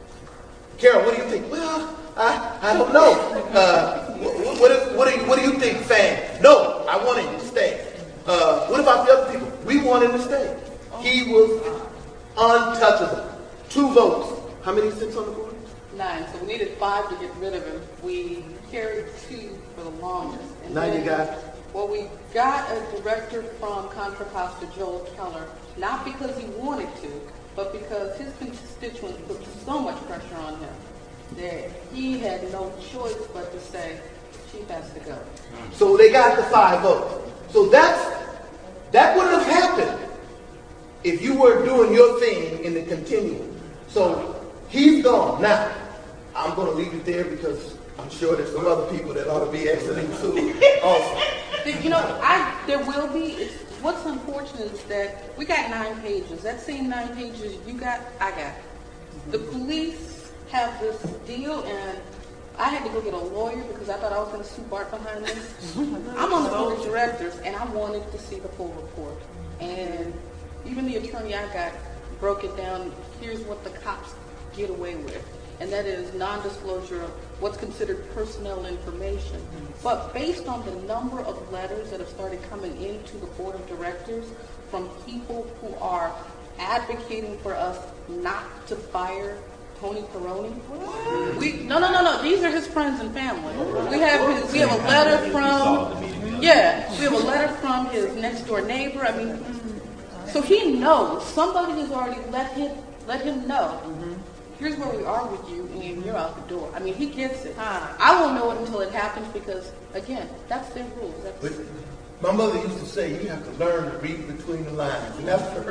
Carol, what do you think? Well, I, I don't know. Uh, what, what, what, do you, what do you think, Fan? No, I want him to stay. Uh, what about the other people? We want him to stay. He was untouchable. Two votes. How many sits on the board? nine. So we needed five to get rid of him. We carried two for the longest. And Now then, you got... Well, we got a director from Contra Costa, Joel Keller, not because he wanted to, but because his constituents put so much pressure on him that he had no choice but to say, Chief has to go. So they got the five votes. So that's that wouldn't have happened if you were doing your thing in the continuum. So he's gone. Now, I'm going to leave it there because I'm sure there's some other people that ought to be exiting soon also. You know, I there will be. It's, what's unfortunate is that we got nine pages. That same nine pages you got, I got. The police have this deal, and I had to go get a lawyer because I thought I was going to sue Bart behind this. I'm on the board of directors, and I wanted to see the full report. And even the attorney I got broke it down. Here's what the cops get away with, and that is non-disclosure of what's considered personnel information. But based on the number of letters that have started coming into the board of directors from people who are advocating for us not to fire Tony Peroni. We no no no no. These are his friends and family. We have his, we have a letter from yeah. We have a letter from his next door neighbor. I mean, so he knows somebody has already let him let him know. Here's where we are with you, and you're out the door. I mean, he gets it. I won't know it until it happens because, again, that's their rules. That's But my mother used to say, you have to learn to read between the lines. And that's her.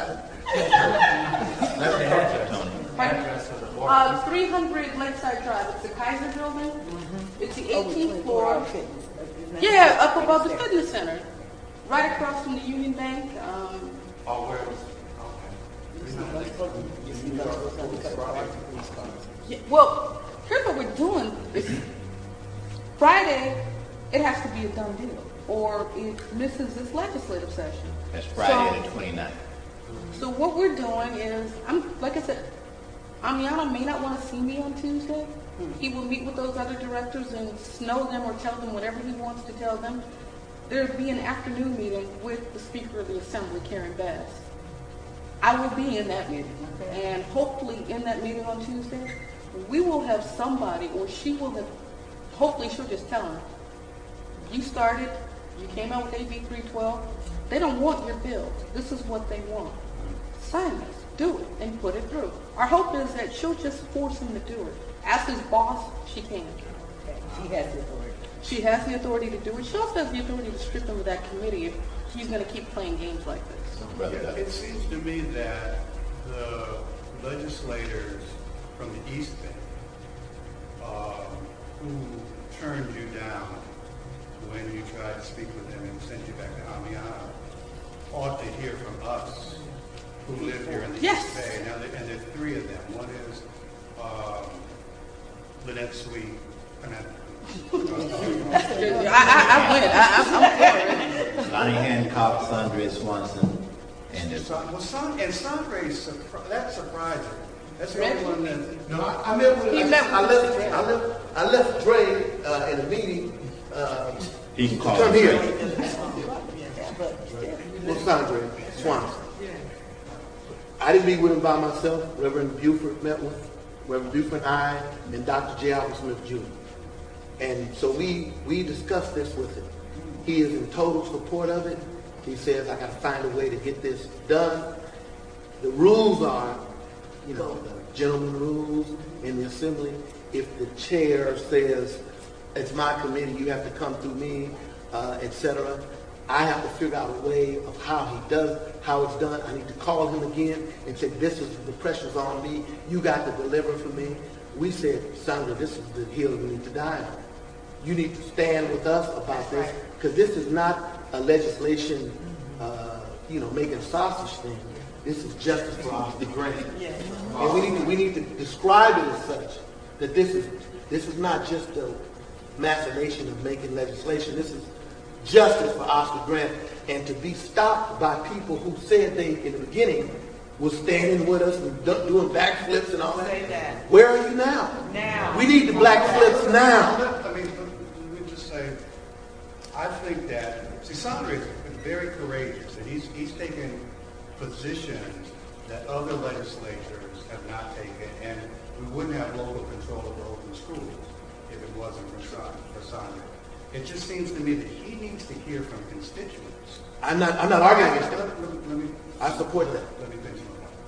Uh, three hundred Lakeside Drive. It's the Kaiser Building. It's the eighteenth floor. Yeah, up above the fitness center, right across from the Union Bank. Um, Oh, where was yeah, well, here's what we're doing. Friday, it has to be a done deal, or it misses this legislative session. That's Friday So- the twenty-ninth. So what we're doing is, I'm like I said, Amiano may not want to see me on Tuesday. He will meet with those other directors and snow them or tell them whatever he wants to tell them. There'll be an afternoon meeting with the Speaker of the Assembly, Karen Bass. I will be in that meeting, and hopefully in that meeting on Tuesday, we will have somebody, or she will have, hopefully she'll just tell him, you started, you came out with A B three twelve, they don't want your bill. This is what they want. Sign this, do it, and put it through. Our hope is that she'll just force him to do it. As his boss, she can. She has the authority. She has the authority to do it. She also has the authority to strip him of that committee if he's going to keep playing games like this. Brother Yeah, Douglas. it seems to me that the legislators from the East Bay um, who turned you down when you tried to speak with them and sent you back to Amiano ought to hear from us who live here in the Yes. East Bay. Now, there- and there's three of them. One is um, Lynette Sweet. And I, I, I, I win. I, I'm, I'm for it. Lonnie Hancock, Sandra Swanson, and it's Son- well, Son, and Sandra, surpri- that's surprising. That's the only one that. No, I, I met with He I, met with I left. Dre. I left. I left Dre uh, in a meeting. Uh, he can call come him. here. Well, Sandra Swanson. I didn't meet with him by myself. Reverend Buford met with Reverend Buford, I, and Doctor J. Albert Smith Junior And so we we discussed this with him. He is in total support of it. He says, I got to find a way to get this done. The rules are, you know, the gentleman rules in the assembly. If the chair says, it's my committee, you have to come through me, uh, et cetera. I have to figure out a way of how he does, how it's done. I need to call him again and say, this is the pressure's on me. You got to deliver for me. We said, Sandra, this is the hill we need to die on. You need to stand with us about this, because this is not a legislation, uh, you know, making sausage thing. This is justice for Oscar Grant. And we need to, we need to describe it as such, that this is, this is not just a machination of making legislation. This is justice for Oscar Grant, and to be stopped by people who said they, in the beginning, was standing with us and do, doing backflips and all that. Say that. Where are you now? Now. We need the backflips now. I mean, let me just say, I think that, see, Sandra is very courageous, and he's, he's taken positions that other legislatures have not taken, and we wouldn't have local control over open schools if it wasn't for Sandra. It just seems to me that he needs to hear from constituents. I'm not, I'm not arguing against Let, that. let, let me, I support that. Let me finish my point.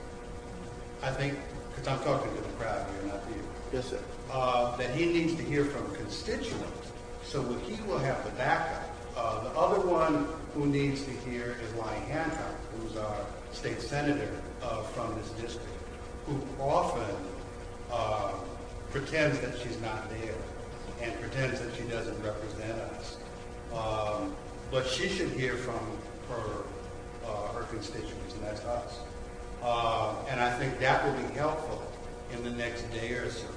I think, because I'm talking to the crowd here, not to you. Yes, sir. Uh, that he needs to hear from constituents, so that he will have the backup. Uh, the other one who needs to hear is Lonnie Hancock, who's our state senator uh, from this district, who often uh, pretends that she's not there and pretends that she doesn't represent us. Um, but she should hear from her uh, her constituents, and that's us. Uh, and I think that will be helpful in the next day or so.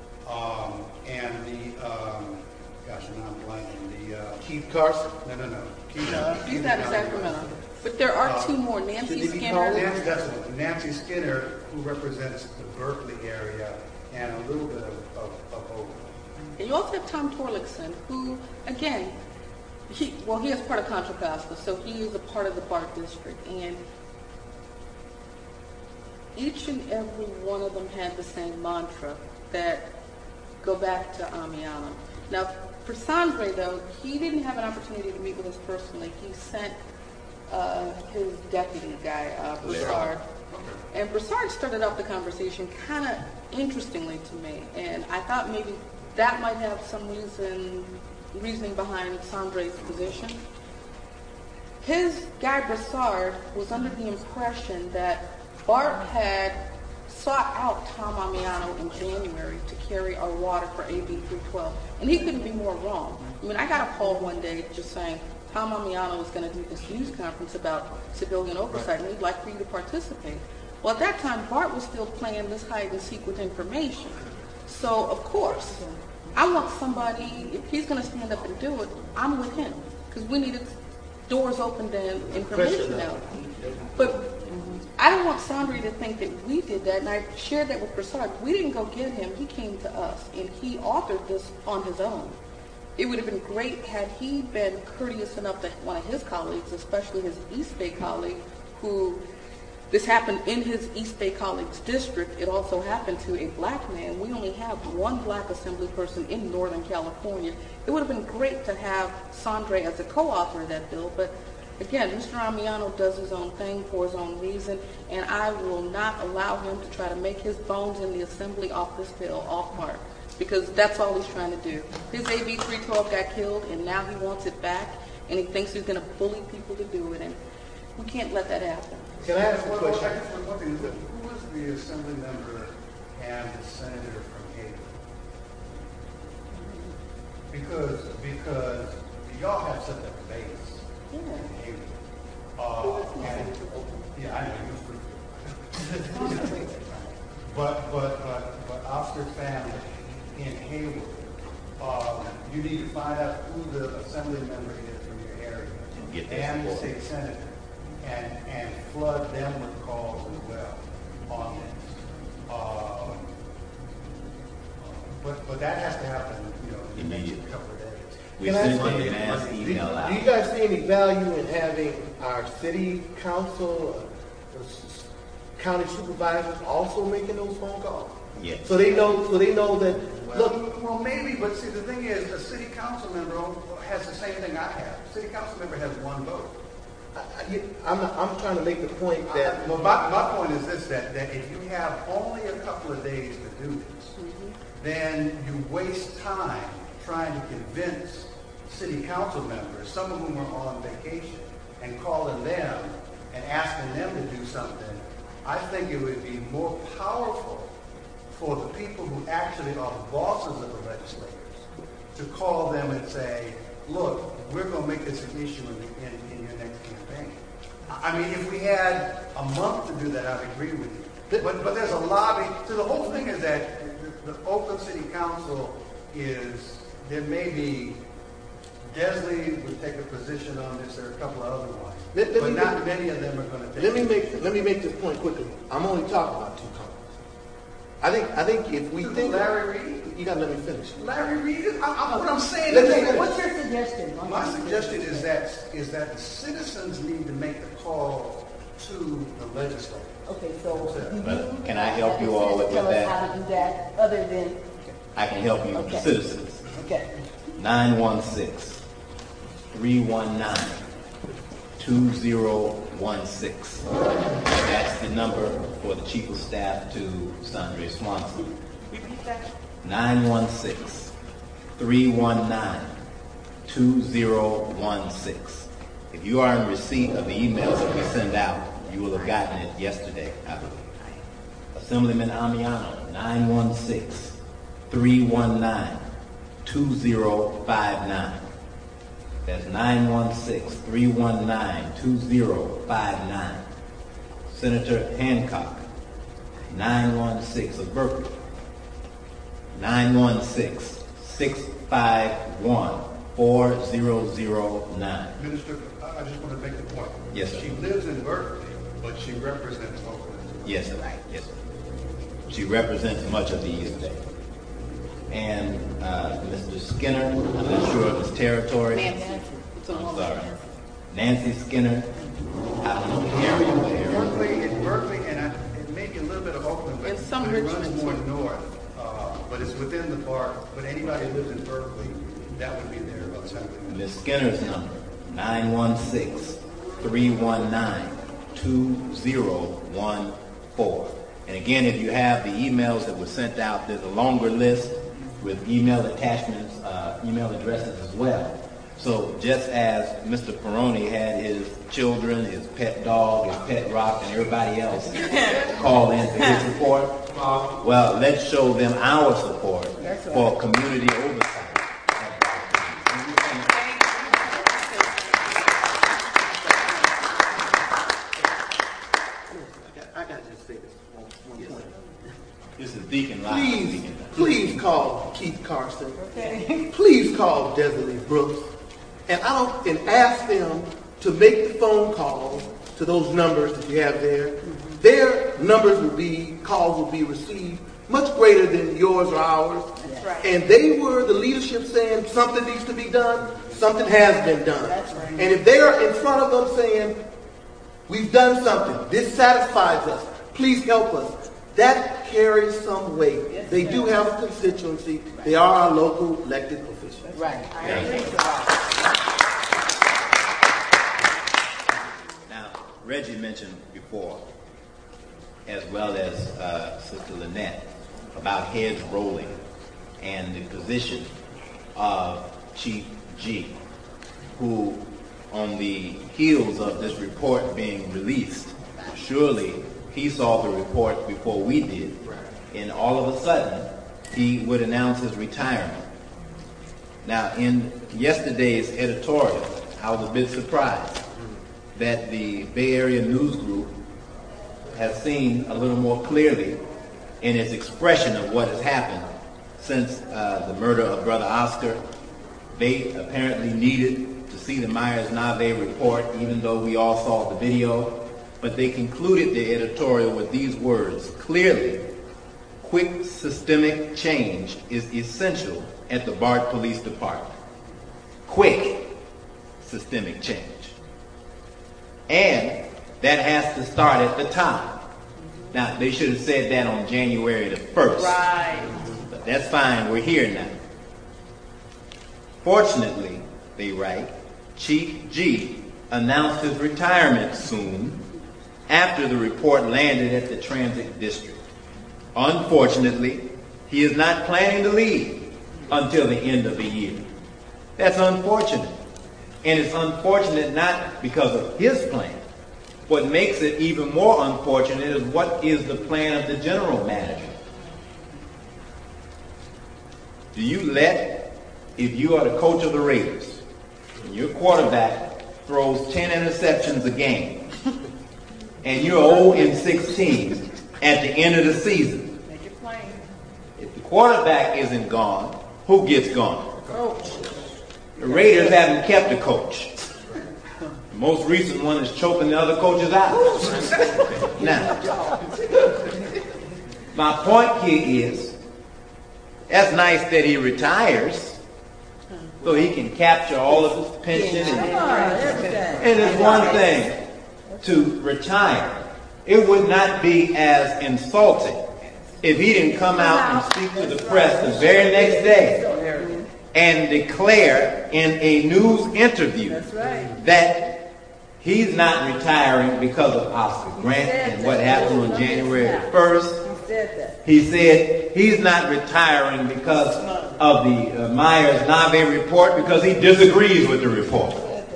Um, and the, um, gosh, now I'm blanking, the... Uh, Keith Carson? No, no, no. Keith, Uh, he's not in Sacramento. But there are Uh, two more. Nancy should they be Skinner. called? Nancy, that's the one. Nancy Skinner, who represents the Berkeley area and a little bit of, of, of Oakland. And you also have Tom Torlakson, who, again, he well, he is part of Contra Costa, so he is a part of the BART district. And each and every one of them had the same mantra that go back to Amiano. Now, for Sandre, though, he didn't have an opportunity to meet with us personally. He sent uh, his deputy guy, uh, Broussard. And Broussard started off the conversation kind of interestingly to me. And I thought maybe that might have some reason, reasoning behind Sandre's position. His guy, Broussard, was under the impression that BART had sought out Tom Amiano in January to carry our water for A B three twelve. And he couldn't be more wrong. I mean, I got a call one day just saying, Tom Amiano was going to do this news conference about civilian oversight, and he'd like for you to participate. Well, at that time, BART was still playing this hide and seek with information. So, of course, I want somebody, if he's going to stand up and do it, I'm with him. Because we needed doors opened and information out. But I don't want Sandra to think that we did that, and I shared that with Broussard. We didn't go get him. He came to us, and he authored this on his own. It would have been great had he been courteous enough that one of his colleagues, especially his East Bay colleague, who this happened in his East Bay colleague's district. It also happened to a black man. We only have one black assembly person in Northern California. It would have been great to have Sandre as a co-author of that bill, but again, Mister Amiano does his own thing for his own reason, and I will not allow him to try to make his bones in the assembly off this bill, off mark, because that's all he's trying to do. His A B three twelve got killed, and now he wants it back, and he thinks he's going to bully people to do it, and we can't let that happen. Can I ask a Well, well, question? I guess one thing, who who was the assembly member and the senator from Hayward? Because, because y'all have such a base Yeah. in Hayward. Uh, and, yeah, I know, you was pretty But, but, but, but Oscar family in Hayward, um, you need to find out who the assembly member is from your area. And get their And the support. state senator. And, and flood them with calls as well on this. Um, but, but that has to happen, you know, in the next Immediately. couple of days. We Can I sent ask- a mass Do you, email do you out. guys see any value in having our city council, uh, s- county supervisors also making those phone calls? Yes. So they know, so they know that, look, Well, well, maybe, but see, the thing is, a city council member has the same thing I have. City council member has one vote. I, I, I'm, not, I'm trying to make the point that, Well, my, my point is this, that, that if you have only a couple of days to do this, then you waste time trying to convince city council members, some of whom are on vacation, and calling them and asking them to do something, I think it would be more powerful for the people who actually are the bosses of the legislators to call them and say, look, we're going to make this an issue in, the, in, in your next campaign. I mean, if we had a month to do that, I'd agree with you. But, but there's a lobby. So the whole thing is that the, the Oakland City Council is, there may be, Desley would take a position on this, there are a couple of other ones. Let, let but me not make, many of them are going to take let me it. make let me make this point quickly. I'm only talking about two cars. I think I think if we To think Larry Reed? you gotta let me finish. Larry Reed, is, I, I, what I'm saying Let is me that, finish. What's your suggestion? Why my don't you- suggestion is that is that the citizens need to make the call to the legislature. Okay, so do you Well, can I help have you the all with citizens tell that? us how to do that, other than, I can help you, Okay. citizens. okay. nine one six, three one nine, two zero one six. That's the number for the Chief of Staff to Sandra Swanson. Repeat that. nine one six, three one nine, two zero one six. If you are in receipt of the emails that we send out, you will have gotten it yesterday, I believe. Assemblyman Amiano, nine one six, three one nine, two zero five nine. That's nine one six, three one nine, two zero five nine. Senator Hancock, nine one six of Berkeley, nine one six, six five one, four zero zero nine. Minister, I I just want to make the point. Yes, sir. She lives in Berkeley, but she represents Oakland. Yes, sir. Yes, sir. She represents much of the East Bay. And uh, Mister Skinner, I'm not sure of his territory. Nancy. I'm sorry. Nancy Skinner, I don't know the area, but area. Berkeley, it's Berkeley, and I, it may be a little bit of Oakland, but, And some but it runs Richmond, more too. north. Uh, but it's within the park. But anybody who lives in Berkeley, that would be their assemblyman. Miz Skinner's number, nine one six, three one nine, two zero one four. And again, if you have the emails that were sent out, there's a longer list with email attachments, uh, email addresses as well. So just as Mister Peroni had his children, his pet dog, his pet rock, and everybody else call in for his support, well, let's show them our support That's right. for community oversight. I got to just say this one, one point. This is Deacon Lyle Please, speaking. please call Keith Carson. Please call Desiree Brooks, and I don't and ask them to make the phone calls to those numbers that you have there. Their numbers will be calls will be received much greater than yours or ours. That's right. And they were the leadership saying something needs to be done. Something has been done. That's right. And if they are in front of them saying, we've done something, this satisfies us, please help us, that carries some weight. Yes, They it do does. have a constituency. They are our local elected officials. Right. I Yeah. agree with that. Now, Reggie mentioned before, as well as uh, Sister Lynette, about heads rolling and the position of Chief G, who, on the heels of this report being released, surely he saw the report before we did, and all of a sudden, he would announce his retirement. Now, in yesterday's editorial, I was a bit surprised that the Bay Area News Group has seen a little more clearly in its expression of what has happened since uh, the murder of Brother Oscar. They apparently needed to see the Myers-Nave report, even though we all saw the video, but they concluded the editorial with these words: clearly, quick systemic change is essential at the BART Police Department. Quick systemic change. And that has to start at the top. Now, they should have said that on January the first. Right. But that's fine, we're here now. Fortunately, they write, Chief G announced his retirement soon after the report landed at the transit district. Unfortunately, he is not planning to leave. until the end of the year. That's unfortunate. And it's unfortunate not because of his plan. What makes it even more unfortunate is what is the plan of the general manager. Do you let, if you are the coach of the Raiders, and your quarterback throws ten interceptions a game, and you're oh and sixteen at the end of the season, Make it plain. if the quarterback isn't gone, who gets gone? Coach. The Raiders haven't kept a coach. The most recent one is choking the other coaches out. Now, my point here is, that's nice that he retires so he can capture all of his pension. And, and it's one thing to retire. It would not be as insulting if he didn't come out and speak to the press the very next day and declare in a news interview that he's not retiring because of Oscar Grant and what happened on January first. He said he's not retiring because of the uh, Myers-Nabe report because he disagrees with the report.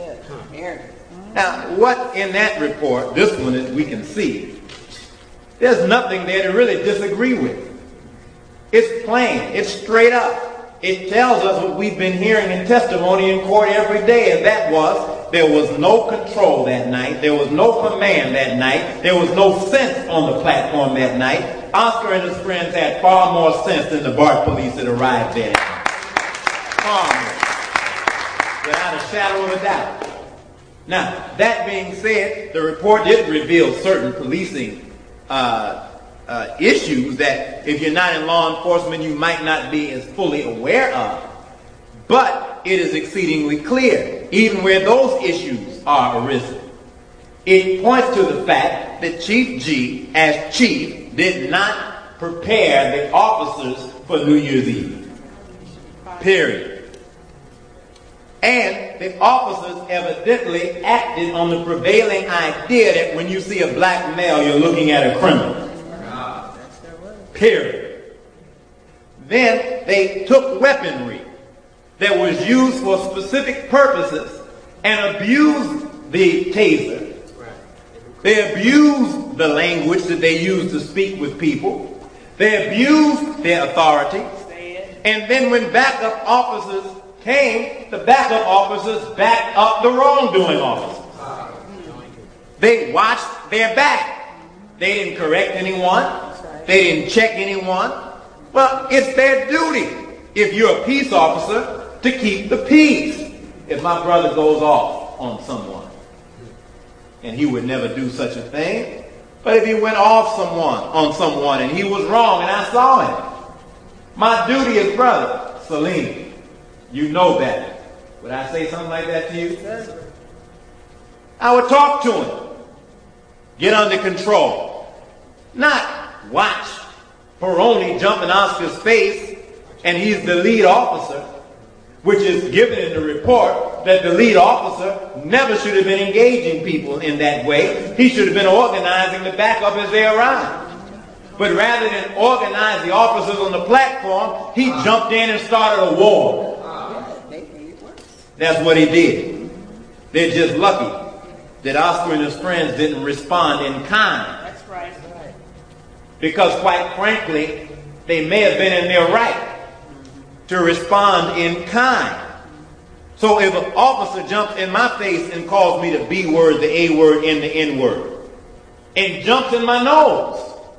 Now, what in that report, this one that we can see, there's nothing there to really disagree with. It's plain. It's straight up. It tells us what we've been hearing in testimony in court every day, and that was there was no control that night. There was no command that night. There was no sense on the platform that night. Oscar and his friends had far more sense than the BART police that arrived there. Far more. Without a shadow of a doubt. Now, that being said, the report did reveal certain policing uh, uh, issues that if you're not in law enforcement, you might not be as fully aware of. But it is exceedingly clear, even where those issues are arisen. It points to the fact that Chief G, as chief, did not prepare the officers for New Year's Eve. Period. And the officers evidently acted on the prevailing idea that when you see a black male, you're looking at a criminal. Period. Then they took weaponry that was used for specific purposes and abused the taser. They abused the language that they used to speak with people. They abused their authority. And then when backup officers came, the backup officers backed up the wrongdoing officers. They watched their back. They didn't correct anyone. They didn't check anyone. Well, it's their duty, if you're a peace officer, to keep the peace. If my brother goes off on someone, and he would never do such a thing, but if he went off someone on someone and he was wrong and I saw him, my duty as brother, Salim, you know better. Would I say something like that to you? I would talk to him. Get under control. Not watch Peroni jump in Oscar's face and he's the lead officer, which is given in the report that the lead officer never should have been engaging people in that way. He should have been organizing the backup as they arrived. But rather than organize the officers on the platform, he jumped in and started a war. That's what he did. They're just lucky that Oscar and his friends didn't respond in kind. That's right. Because quite frankly, they may have been in their right to respond in kind. So if an officer jumps in my face and calls me the B word, the A word, and the N word, and jumps in my nose,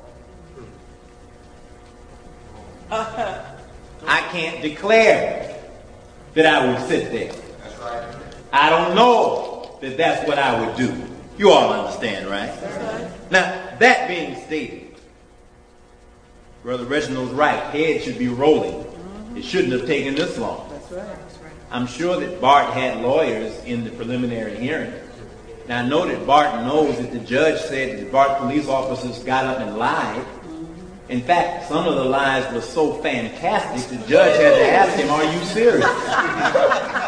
I can't declare that I would sit there. That's right. I don't know that that's what I would do. You all understand, right? Now, that being stated, Brother Reginald's right. Head should be rolling. It shouldn't have taken this long. That's right. I'm sure that Bart had lawyers in the preliminary hearing. Now, I know that Bart knows that the judge said that the Bart police officers got up and lied. In fact, some of the lies were so fantastic, the judge had to ask him, are you serious?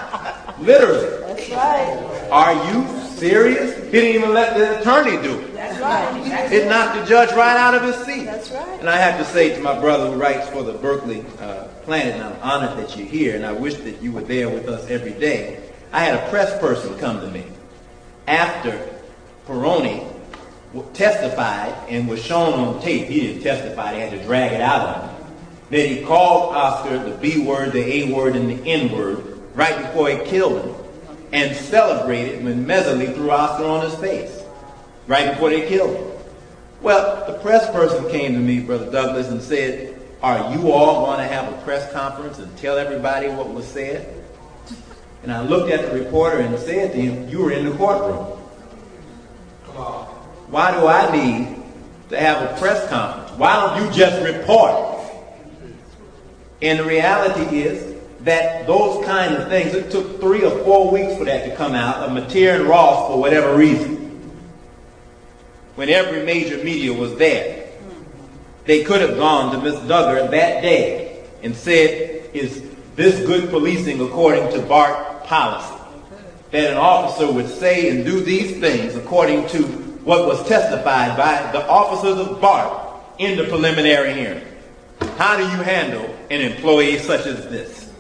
Literally. That's right. Are you serious? He didn't even let the attorney do it. That's right. It knocked the judge right out of his seat. That's right. And I have to say to my brother who writes for the Berkeley uh, Planet, and I'm honored that you're here, and I wish that you were there with us every day. I had a press person come to me after Peroni testified and was shown on tape. He didn't testify, they had to drag it out of him. That he called Oscar the B word, the A word, and the N word right before he killed him, and celebrated when Mesley threw Oscar on his face right before they killed him. Well, the press person came to me, Brother Douglas, and said, are you all going to have a press conference and tell everybody what was said? And I looked at the reporter and said to him, you were in the courtroom. Come on. Why do I need to have a press conference? Why don't you just report? And the reality is that those kind of things, it took three or four weeks for that to come out of Mateer and Ross for whatever reason. When every major media was there. They could have gone to Miz Duggar that day and said, is this good policing according to BART policy? That an officer would say and do these things according to what was testified by the officers of BART in the preliminary hearing. How do you handle an employee such as this?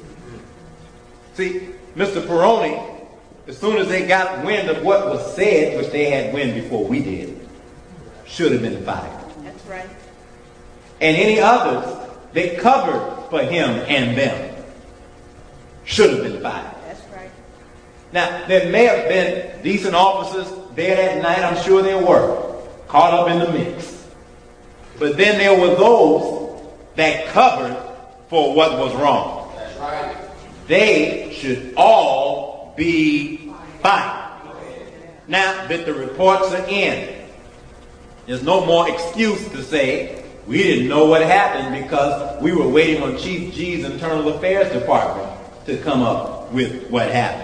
See, Mister Peroni, as soon as they got wind of what was said, which they had wind before we did, should have been fired. That's right. And any others that covered for him and them should have been fired. That's right. Now, there may have been decent officers there that night, I'm sure there were, caught up in the mix. But then there were those that covered for what was wrong. That's right. They should all be fired. Now that the reports are in, there's no more excuse to say we didn't know what happened because we were waiting on Chief G's Internal Affairs Department to come up with what happened.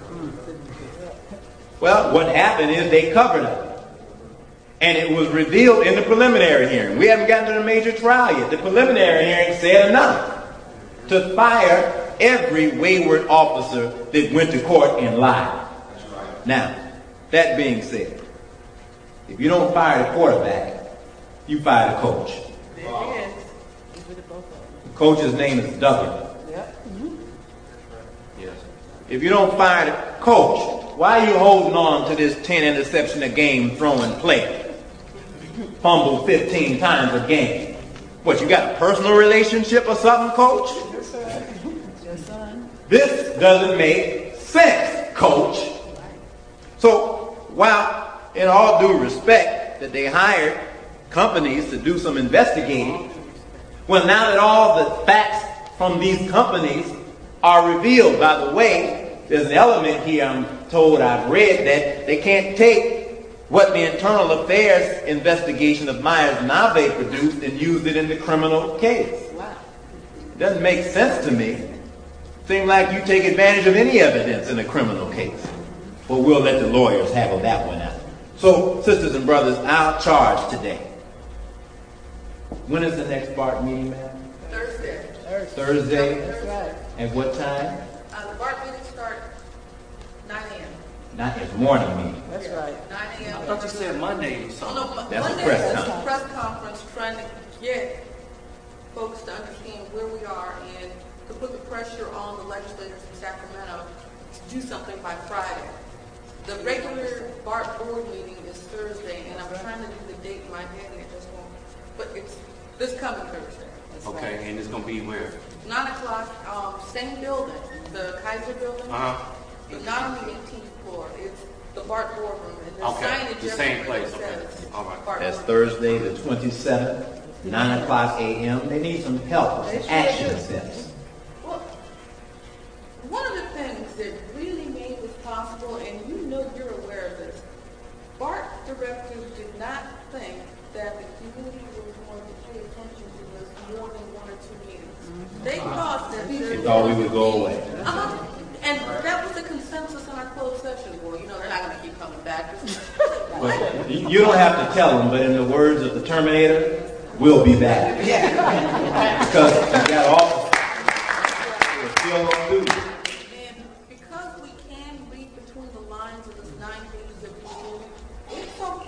Well, what happened is they covered it. And it was revealed in the preliminary hearing. We haven't gotten to the major trial yet. The preliminary hearing said enough to fire every wayward officer that went to court and lied. Now, that being said, if you don't fire the quarterback, you fire the coach. There it is. The coach's name is Duggar. Yep. Yes. If you don't fire the coach, why are you holding on to this ten interception a game throwing play? Fumble fifteen times a game. What, you got a personal relationship or something, coach? Yes, sir. Yes, son. This doesn't make sense, coach. So, while in all due respect that they hired companies to do some investigating, well, now that all the facts from these companies are revealed, by the way, there's an element here I'm told I've read that they can't take what the internal affairs investigation of Myers-Nave produced and used it in the criminal case. Wow. It doesn't make sense to me. Seems like you take advantage of any evidence in a criminal case. But we'll let the lawyers handle that one out. So, sisters and brothers, our charge today. When is the next BART meeting, ma'am? Thursday. Thursday. That's right. At what time? Uh, the BART meetings start nine a.m. Not as morning meeting. That's right. nine a.m. I thought you said Monday or Oh, something. no, Mo- That's a Monday press is a conference. press conference trying to get folks to understand where we are and to put the pressure on the legislators in Sacramento to do something by Friday. The regular BART board meeting is Thursday, and I'm trying to do the date in my head, and it just won't. But it's this coming Thursday. Okay, and it's gonna be where? Nine o'clock, um, same building, the Kaiser building, Uh-huh. but not on the eighteenth floor. It's the BART boardroom, and there's Okay, signage the same everywhere place, that okay. says All right. BART That's boardroom. Thursday the twenty-seventh, nine o'clock a m They need some help, some action steps. Well, one of the things that really made this possible, and you know you're aware of this, BART directors did not think that the community was going to pay attention to this more than one or two meetings. They thought that They there thought we would go away. Uh-huh. And that was the consensus in our closed session. Well, you know, they're not going to keep coming back. Well, you you don't have to tell them, but in the words of the Terminator, we'll be back. Because you got all we're still on duty. And because we can read between the lines of this nine pages that we're doing, it's okay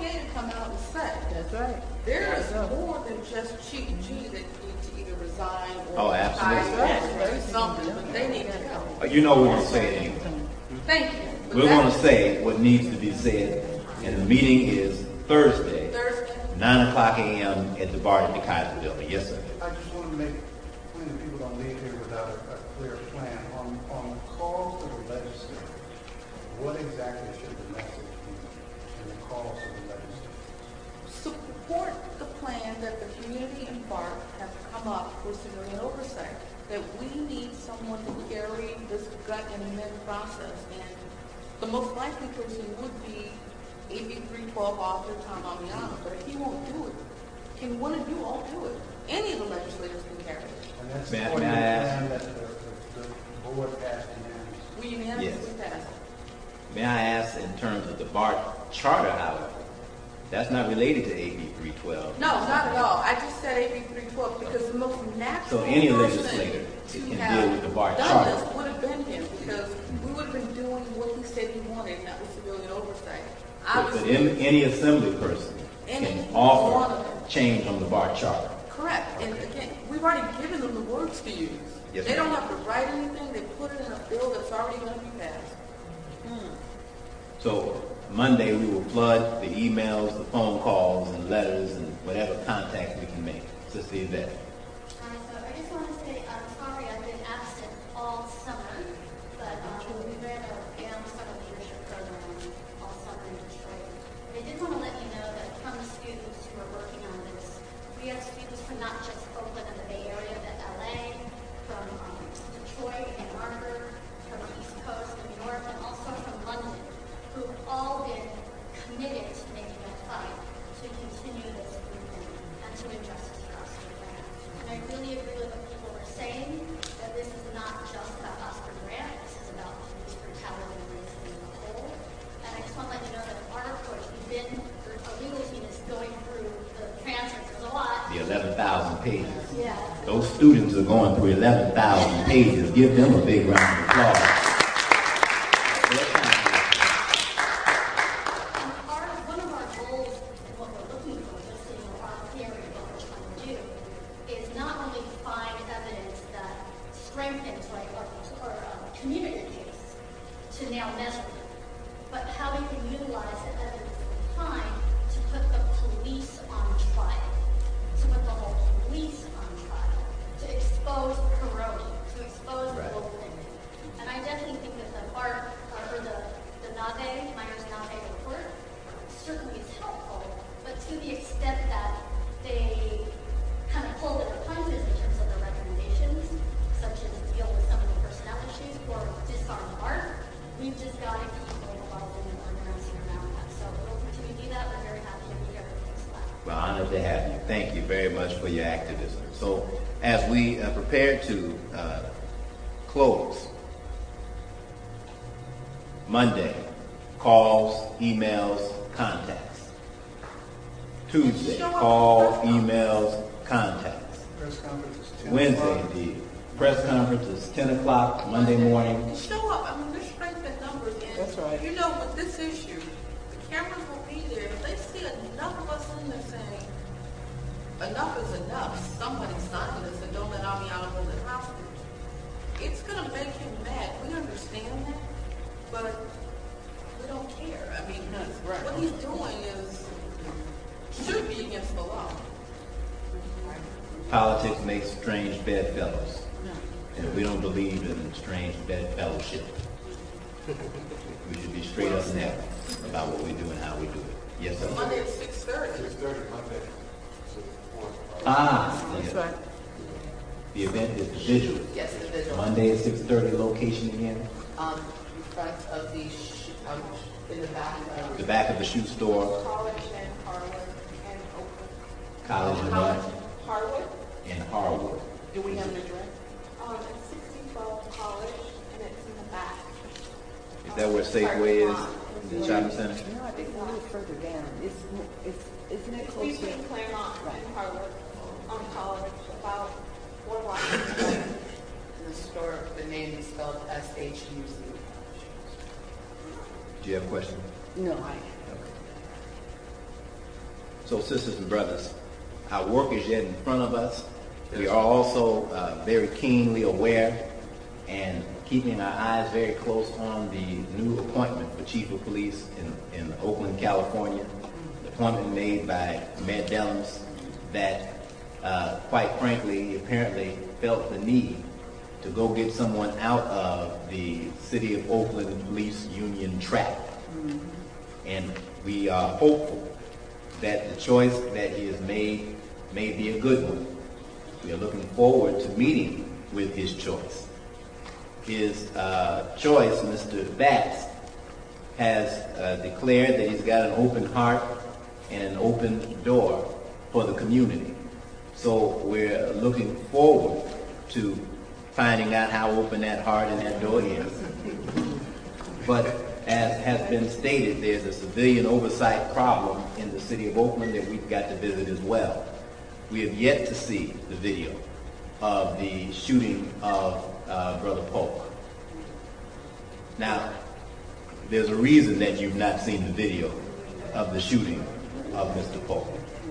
okay to come out and say. That's right. There is That's right. more than just Chief G that need to either resign or Oh, absolutely. retire or do something, but they need to go. Uh, You know we're going to say it anyway. Thank you. But We're going to that's say what needs to be said, and the meeting is Thursday, Thursday. nine o'clock a m at the Barton DeKaiser building. Yes, sir. I just want to make, plenty of people don't leave here without a, a clear plan. On, on the calls to the legislature, what exactly should the message be in the calls to the legislature? Support the plan that the community and B A R C have come up with civilian oversight, that we need someone to carry this gut and amend process. And the most likely person would be A B three twelve author Tom Amiano, but if he won't do it, can one of you all do it? Any of the legislators can carry it. And that's May I- the may I ask? plan that the, the, the board passed unanimously. We unanimously passed it. May I ask, in terms of the BART charter, however, that's not related to A B three twelve. No, not at all. I just said A B three twelve because the most natural So any person legislator to can have deal with the BART done charter. this would have been him, because we would have been doing what he said he wanted, and that was civilian oversight. But, but Obviously, in, any assembly person Any can one of offer them. change on the BART charter. correct. And again, we've already given them the words to use. Yes, They ma'am. don't have to write anything. They put it in a bill that's already going to be passed. So Monday, we will flood the emails, the phone calls, and letters, and whatever contact we can make. Sister Yvette. Hi, so I just want to say, I'm sorry I've been absent all summer, but um, we ran a GAM summer leadership program all summer in Detroit. And I did want to let you know that from the students who are working on this, we have students from not just Oakland and the Bay Area, but L A, from um, Detroit, Ann Arbor, from the East Coast of New York, and also from London, who've all been committed to making a fight to continue this movement and to injustice for Oscar Grant. And I really agree with what people were saying, that this is not just about Oscar Grant, this is about police brutality and racism as a whole. And I just want to let you know that our approach, we've been, our legal team is going through the transcripts, there's a lot. The eleven thousand pages. Yeah. Those students are going through eleven thousand pages. Give them a big round of applause. And our, one of our goals and what we're looking for, just so you know, our theory of what we're trying to do, is not only find evidence that strengthens like our, our uh, community case to now measure it, but how we can utilize the evidence we find to put the police on trial, to put the whole police on trial, to expose Peroni, to expose the Right. whole thing. And I definitely think that the art, uh, or the, the NAVE, Myers-Nave report, certainly is helpful, but to the extent that they kind of pull their punches in terms of their recommendations, such as deal with some of the personnel issues or disarm art, we've just got to keep mobilizing and organizing around that. So we'll continue to do that. We're very happy to be here. Thanks a lot. Well, honored to have you. Thank you very much for your activism. So, as we uh, prepare to uh, close, Monday, calls, emails, contacts. Tuesday, calls, emails, contacts. Press conference is ten Wednesday, o'clock. indeed. Press conference is ten o'clock, Monday morning. And show up. I mean, there's strength in numbers. And That's right. you know, with this issue, the cameras will be there. If they see enough of us in there saying, enough is enough, somebody signed this and don't let Amiano hold it hostage, it's going to make him mad. We understand that, but we don't care. I mean, right. what he's doing is, should be against the law. Politics makes strange bedfellows. And we don't believe in strange bedfellowship. We should be straight up and down about what we do and how we do it. Yes, sir. Monday at six thirty. Six thirty, Monday. Ah, That's yeah. right. The event is the visual. Yes, the visual. Monday at six thirty, location again? Um, in front of the, sh- um, in the back of. The back of the shoe store, College and Harwood and Oakland. College and what? Harwood, And Harwood. Do we have an address? um, it's sixty twelve College, and it's in the back. Is that where Safeway is? In the shopping center? No, I think a little further down. It's, mo- it's, isn't it It's closer? between Claremont Right. and Harwood, on College, about four blocks. And the store, the name is spelled S H U C. Do you have a question? No, I, So, sisters and brothers, our work is yet in front of us. We are also uh, very keenly aware and keeping our eyes very close on the new appointment for Chief of Police in, in Oakland, California. The appointment made by Mayor Dellums that, uh, quite frankly, he apparently felt the need to go get someone out of the City of Oakland Police Union trap. Mm-hmm. And we are hopeful that the choice that he has made may be a good one. We are looking forward to meeting with his choice. His uh, choice, Mister Batts, has uh, declared that he's got an open heart and an open door for the community. So we're looking forward to finding out how open that heart and that door is. But as has been stated, there's a civilian oversight problem in the city of Oakland that we've got to visit as well. We have yet to see the video of the shooting of uh, Brother Polk. Now, there's a reason that you've not seen the video of the shooting of Mister Polk.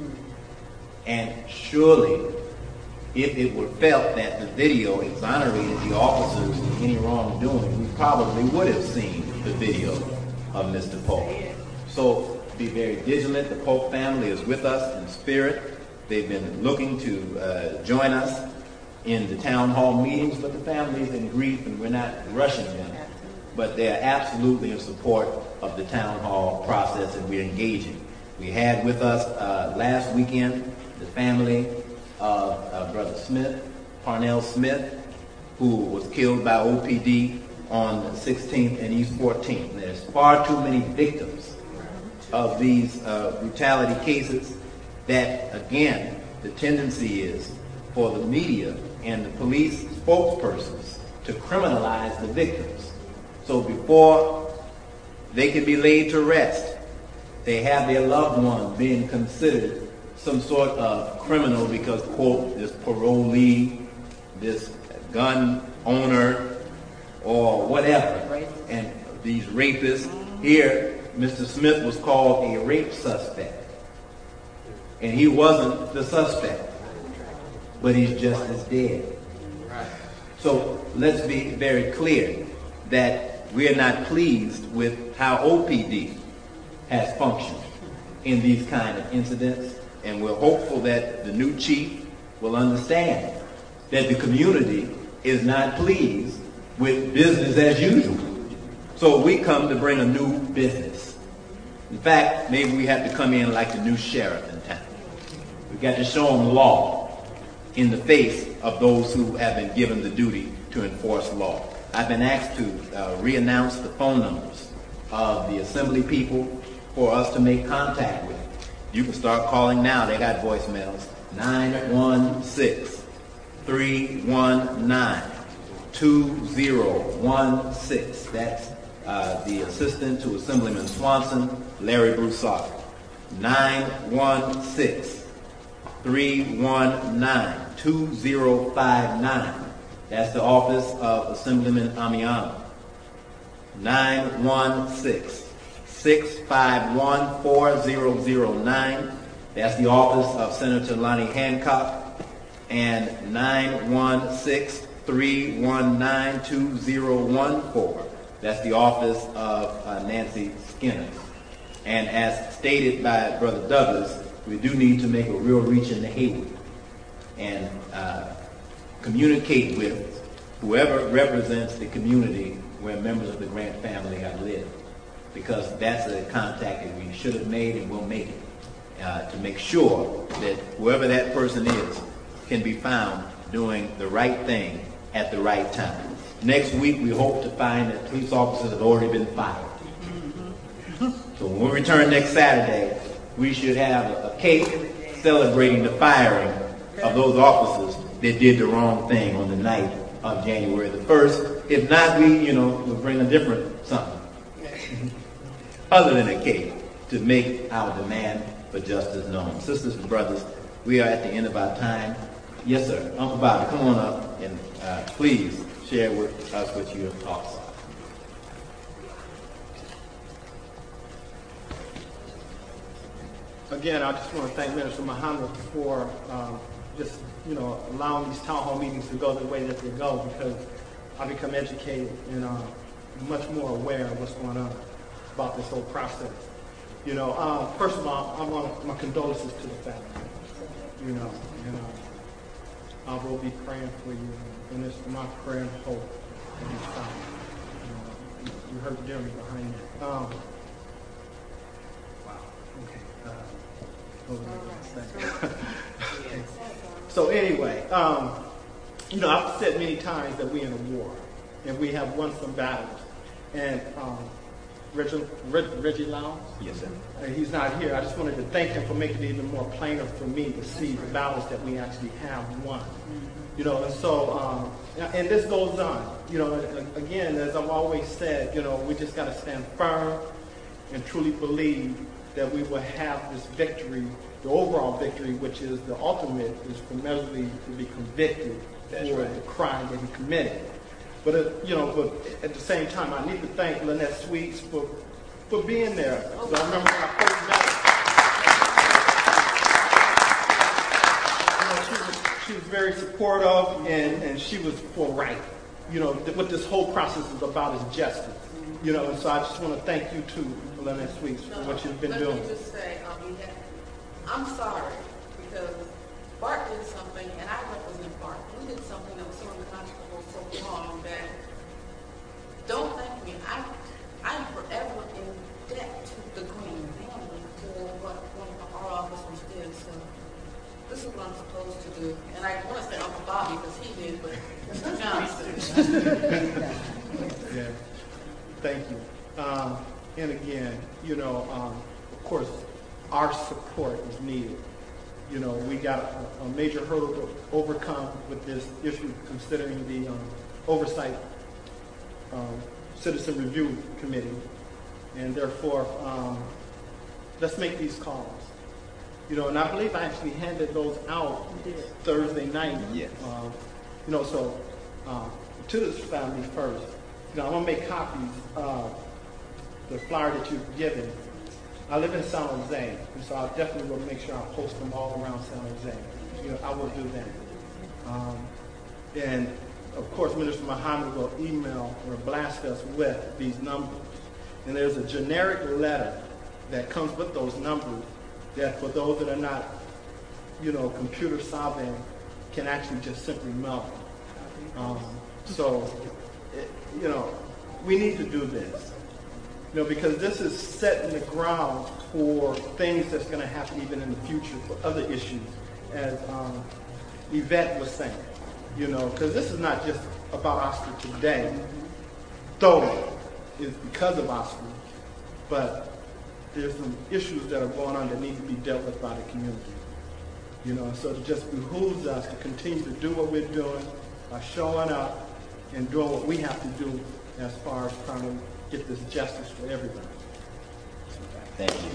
And surely, if it were felt that the video exonerated the officers of any wrongdoing, we probably would have seen the video of Mister Polk. So be very vigilant. The Polk family is with us in spirit. They've been looking to uh, join us in the town hall meetings, but the family is in grief and we're not rushing them. But they are absolutely in support of the town hall process and we're engaging. We had with us uh, last weekend the family of uh, Brother Smith, Parnell Smith, who was killed by O P D on sixteenth and East fourteenth. There's far too many victims of these uh, brutality cases that, again, the tendency is for the media and the police spokespersons to criminalize the victims. So before they can be laid to rest, they have their loved one being considered some sort of criminal because, quote, this parolee, this gun owner, or whatever, and these rapists. Here, Mister Smith was called a rape suspect. And he wasn't the suspect, but he's just as dead. So let's be very clear that we are not pleased with how O P D has functioned in these kind of incidents, and we're hopeful that the new chief will understand that the community is not pleased with business as usual. So we come to bring a new business. In fact, maybe we have to come in like the new sheriff in town. We've got to show them law in the face of those who have been given the duty to enforce law. I've been asked to uh, re-announce the phone numbers of the assembly people for us to make contact with. You can start calling now. They got voicemails. nine one six, three one nine, two zero one six. That's uh, the assistant to Assemblyman Swanson, Larry Broussard. nine one six, three one nine, two zero five nine. That's the office of Assemblyman Amiano. nine one six, six five one, four zero zero nine. That's the office of Senator Lonnie Hancock. And nine one six, three one nine, two zero one four. That's the office of uh, Nancy Skinner. And as stated by Brother Douglas, we do need to make a real reach into Hayward and uh, communicate with whoever represents the community where members of the Grant family have lived, because that's a contact that we should have made and will make it uh, to make sure that whoever that person is can be found doing the right thing at the right time. Next week, we hope to find that police officers have already been fired. So when we return next Saturday, we should have a cake celebrating the firing of those officers that did the wrong thing on the night of January the first. If not, we, you know, we'll bring a different something other than a cake to make our demand for justice known. Sisters and brothers, we are at the end of our time. Yes, sir. Uncle Bobby, come on up and uh, please share with us what your thoughts are. again, I just want to thank Minister Muhammad for um, just, you know, allowing these town hall meetings to go the way that they go, because I become educated and uh, much more aware of what's going on about this whole process. You know, uh, first of all, I want my condolences to the family. You know, and uh, I will be praying for you, and it's my prayer and hope for these families. You know, you heard Jeremy behind that. Um, wow. Okay. Uh, what was I gonna say? So anyway, um, you know, I've said many times that we're in a war, and we have won some battles, and. Um, Reggie, Reggie, Reggie Lowndes? Yes, sir. Uh, he's not here. I just wanted to thank him for making it even more plainer for me to see the battles that we actually have won. You know, and so, um, and this goes on. You know, again, as I've always said, you know, we just got to stand firm and truly believe that we will have this victory, the overall victory, which is the ultimate, is for Mesley to be convicted That's for right. the crime that he committed. But, uh, you know, but at the same time, I need to thank Lynette Sweets for, for being there. So I remember when I first met her, you know, she was, she was very supportive, and, and she was for right. You know, th- what this whole process is about is justice. You know, and so I just want to thank you too, Lynette Sweets, for what you've been Let doing. me just say, um, yeah, I'm sorry, because Bart did something, and I represent Bart. We did something that was so unconscionable, so wrong, that don't thank me. I, I'm forever in debt to the Green family for what one of our officers did. So this is what I'm supposed to do. And I want to say Uncle Bobby, because he did, but Mister Johnson. Yeah. Thank you. Um, and again, you know, um, of course, our support is needed. You know, we got a, a major hurdle to overcome with this issue, considering the um, oversight um, citizen review committee, and therefore, um, let's make these calls. You know, and I believe I actually handed those out Thursday night. Yes. Um, you know, so um, to this family first. You know, I'm gonna make copies of the flyer that you've given. I live in San Jose, and so I definitely will make sure I post them all around San Jose. You know, I will do that. Um, and of course, Minister Muhammad will email or blast us with these numbers. And there's a generic letter that comes with those numbers that, for those that are not, you know, computer savvy, can actually just simply mail them. Um, so, it, you know, we need to do this. You know, because this is setting the ground for things that's going to happen even in the future for other issues, as um, Yvette was saying. You know, because this is not just about Oscar today, though it's because of Oscar, but there's some issues that are going on that need to be dealt with by the community. You know, so it just behooves us to continue to do what we're doing by showing up and doing what we have to do as far as trying to get this justice for everybody. Thank you.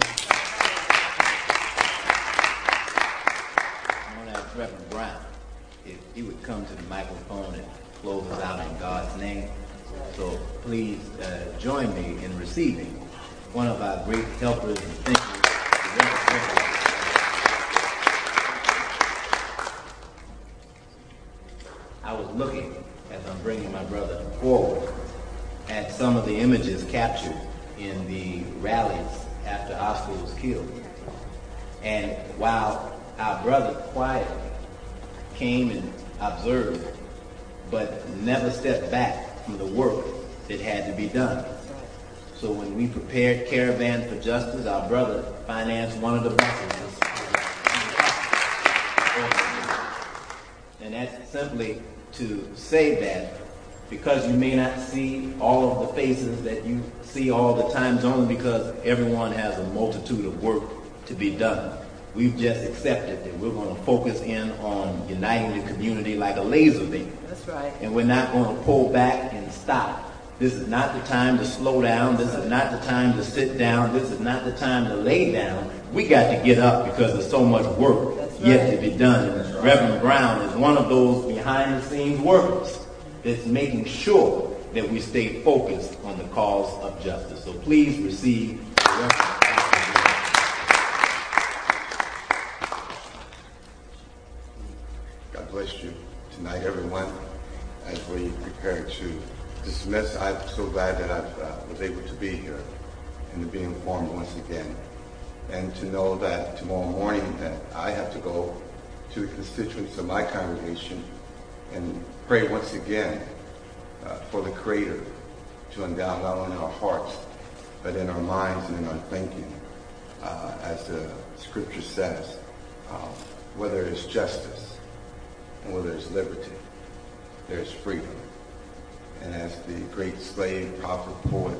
I want to ask Reverend Brown if he would come to the microphone and close us out in God's name. So please uh, join me in receiving one of our great helpers and thinkers. I was looking, as I'm bringing my brother forward, at some of the images captured in the rallies after Oscar was killed. And while our brother quietly came and observed, but never stepped back from the work that had to be done. So when we prepared Caravan for Justice, our brother financed one of the buses. And that's simply to say that, because you may not see all of the faces that you see all the time, it's only because everyone has a multitude of work to be done. We've just accepted that we're going to focus in on uniting the community like a laser beam. That's right. And we're not going to pull back and stop. This is not the time to slow down. This is not the time to sit down. This is not the time to lay down. We got to get up because there's so much work That's yet right. to be done. And Reverend Brown is one of those behind-the-scenes workers that's making sure that we stay focused on the cause of justice. So please receive the Reverend Brown. dismissed. I'm so glad that I uh, was able to be here and to be informed once again. And to know that tomorrow morning that I have to go to the constituents of my congregation and pray once again uh, for the Creator to endow not only our hearts, but in our minds and in our thinking, uh, as the scripture says, uh, whether it's justice and whether it's liberty, there's freedom. And as the great slave, prophet, poet,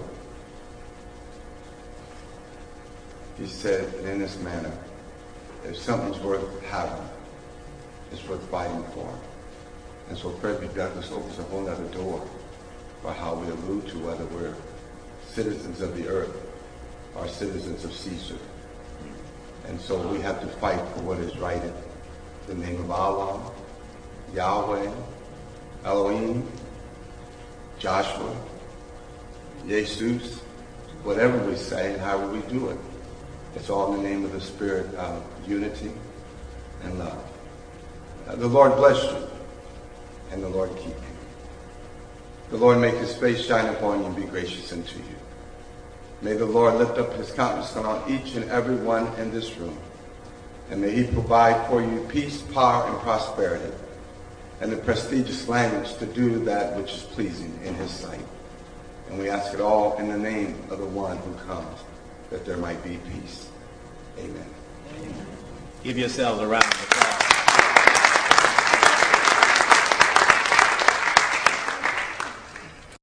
he said in this manner, if something's worth having, it's worth fighting for. And so Frederick Douglass opens a whole other door for how we allude to whether we're citizens of the earth or citizens of Caesar. And so we have to fight for what is right in the name of Allah, Yahweh, Elohim, Joshua, Jesus, whatever we say and however we do it. It's all in the name of the spirit of unity and love. Uh, the Lord bless you, and the Lord keep you. The Lord make his face shine upon you and be gracious unto you. May the Lord lift up his countenance on each and every one in this room. And may he provide for you peace, power, and prosperity, and the prestigious language to do that which is pleasing in his sight. And we ask it all in the name of the one who comes, that there might be peace. Amen. Give yourselves a round of applause.